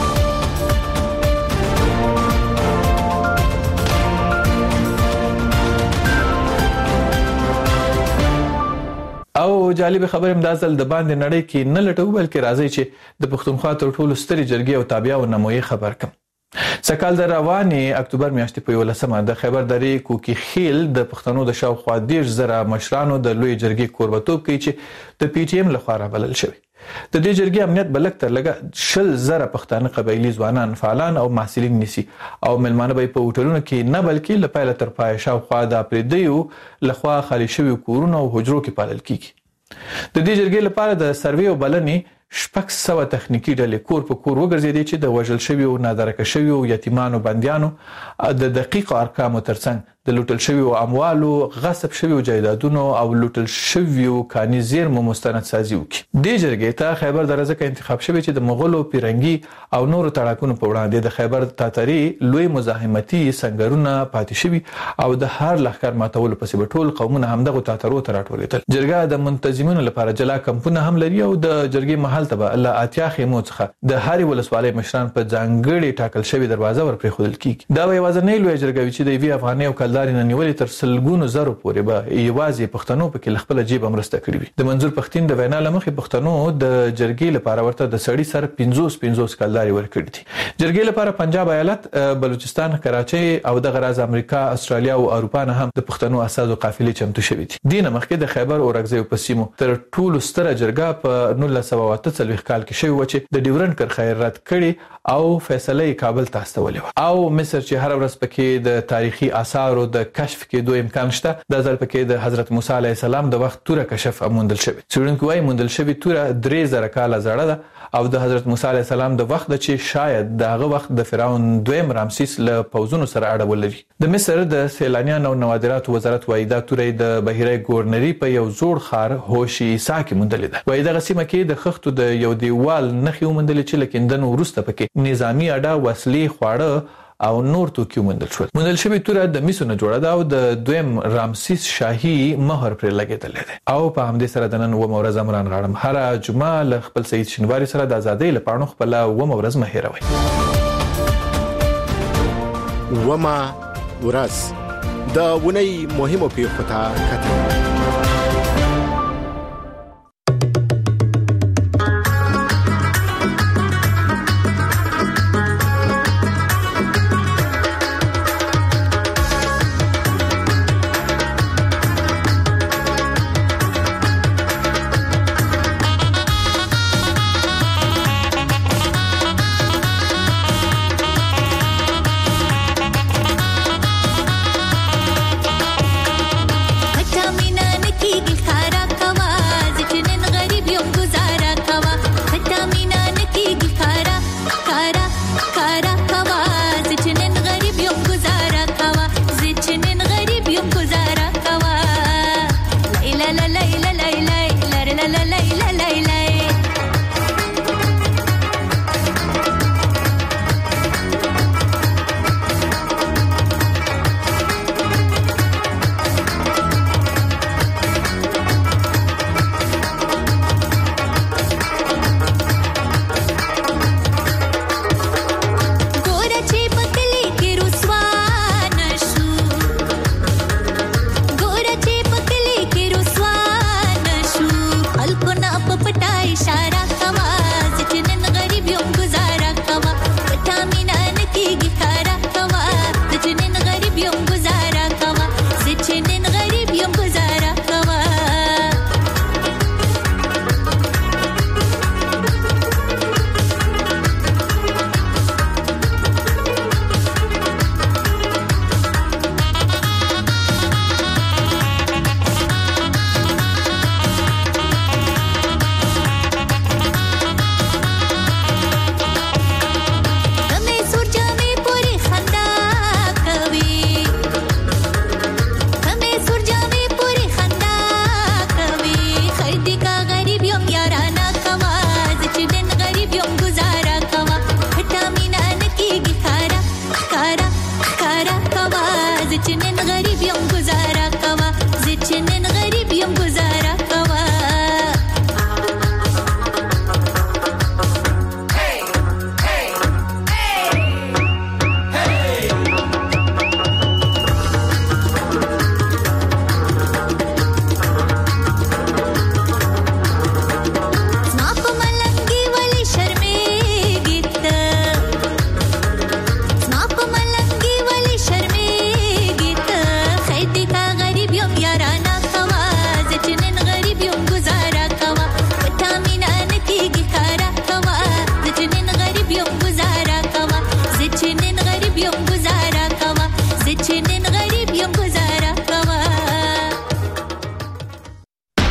او جالب خبر امدا ځل د باندې نړۍ کې نه لټو بلکې راځي چې د پښتونخوا تر ټولو سترې جرګې او تابعیا او نموي خبر کم. سکهال د روانې اکتوبر میاشتې په یولسمه د خیبر درې کوکي خیل د پښتنو د شاوخوا دېرش زره مشرانو د لوی جرګې کوربتوب کوي چې د پی ټی ایم لخوا رابلل شوی. د دې جرګې امنیت بلک تر لګه شل زره پښتانه قبایلی ځوانان فعالان او محصلین نسی او ملمانه به په هوټلونو کې نه بلکې لپاره تر پای شاوخوا د پردیو لخوا خالي شوی کورونه او حجرو کې پالل کیږي. د دې جرګې لپاره د سروې او بلنې شپږ سوه تخنیکی ډلې کور په کور وګرځېدې چې د وژل شوي او نادرکه شوي او یتیمانو بندیانو د دقیق ارقامو ترڅنګ د لوټل شوي او اموالو غصب شوي او جایدادونو او لوټل شوي او کاني زیرمو مستند سازي وکړي. دې جرګې ته خیبر دره ځکه انتخاب شوی چې د مغولو پیرنګي او نورو تړاکونو په وړاندې د خیبر تاتاري لوی مزاحمتي سنگرونه پاتې شوي او د هر لښکر ماتولو پسې به ټول قومونه همدغه تاتارو ته راټولېدل. جرګه د منتظمینو لپاره جلا کمپونه هم لري او د جرګې محل ته به الله اتیا خیمو څخه د هاري ولسوالۍ مشران په ځانګړي ټاکل شوی دروازه ور پرېښودل کیږي. دا به یوازینۍ لوی جرګه وي چې د یوې افغاني او کلداري نه نیولې تر سلګونو زرو پورې به یوازې پښتنو پکې خپل جیب مرسته کړې وي. د منظور پښتين د وینا لمخې پښتنو د جرګې لپاره ورته د سړی سر پنځوس پنځوس کلداري ورکړي دي. جرګې لپاره پنجاب ایالت، بلوچستان، کراچۍ او د غراز امریکا، استرالیا او اروپا نه هم د پښتنو اساسو قافلې چمتو شوې دي. دینه مخکې د خیبر اورګزیو په سیمو تر ټولو ستره جرګه په نولس سوه اته څلوېښت کال کې شوی و چې د ډیورنډ کرښه رد کړي او فیصله کابل ته استولې و. او مصر چې هر ورځ پکې د تاریخي آثارو د کشف کېدو امکان شته، د ځل پکې د حضرت موسی علیه السلام د وخت توره کشف موندل شوی. څېړونکي وايي موندل شوی توره درې زره کاله زړه ده او د حضرت موسی علیه السلام د وخت د چې شاید دغه وخت د فرعون دویم رامسیس له پوځونو سره اړه ولري. د مصر د سیلانیان او نوادرات وزارت وايي دا توره د بحیره ګورنری په یو زوړ ښار هوشي ساکي موندلې ده. وايي دغه سیمه کې د خښتو د یو دیوال نښې وموندلې چې له کیندنو وروسته پکې نظامي اډه، وسلې، خواړه او نور توکي موندل شول. موندل شوی توره د میسو نه جوړه ده او د دویم رامسیس شاهي مهر پرې لګېدلی دی. او په همدې سره د نن اوومه ورځ امران غاړم هره جمعه له خپل سید شینواري سره د ازادۍ له پاڼو خپله اوومه ورځ مه هېروئ. اوومه ورځ د اونۍ مهمو پیښو ته کتل. la la la la la la la la la la la la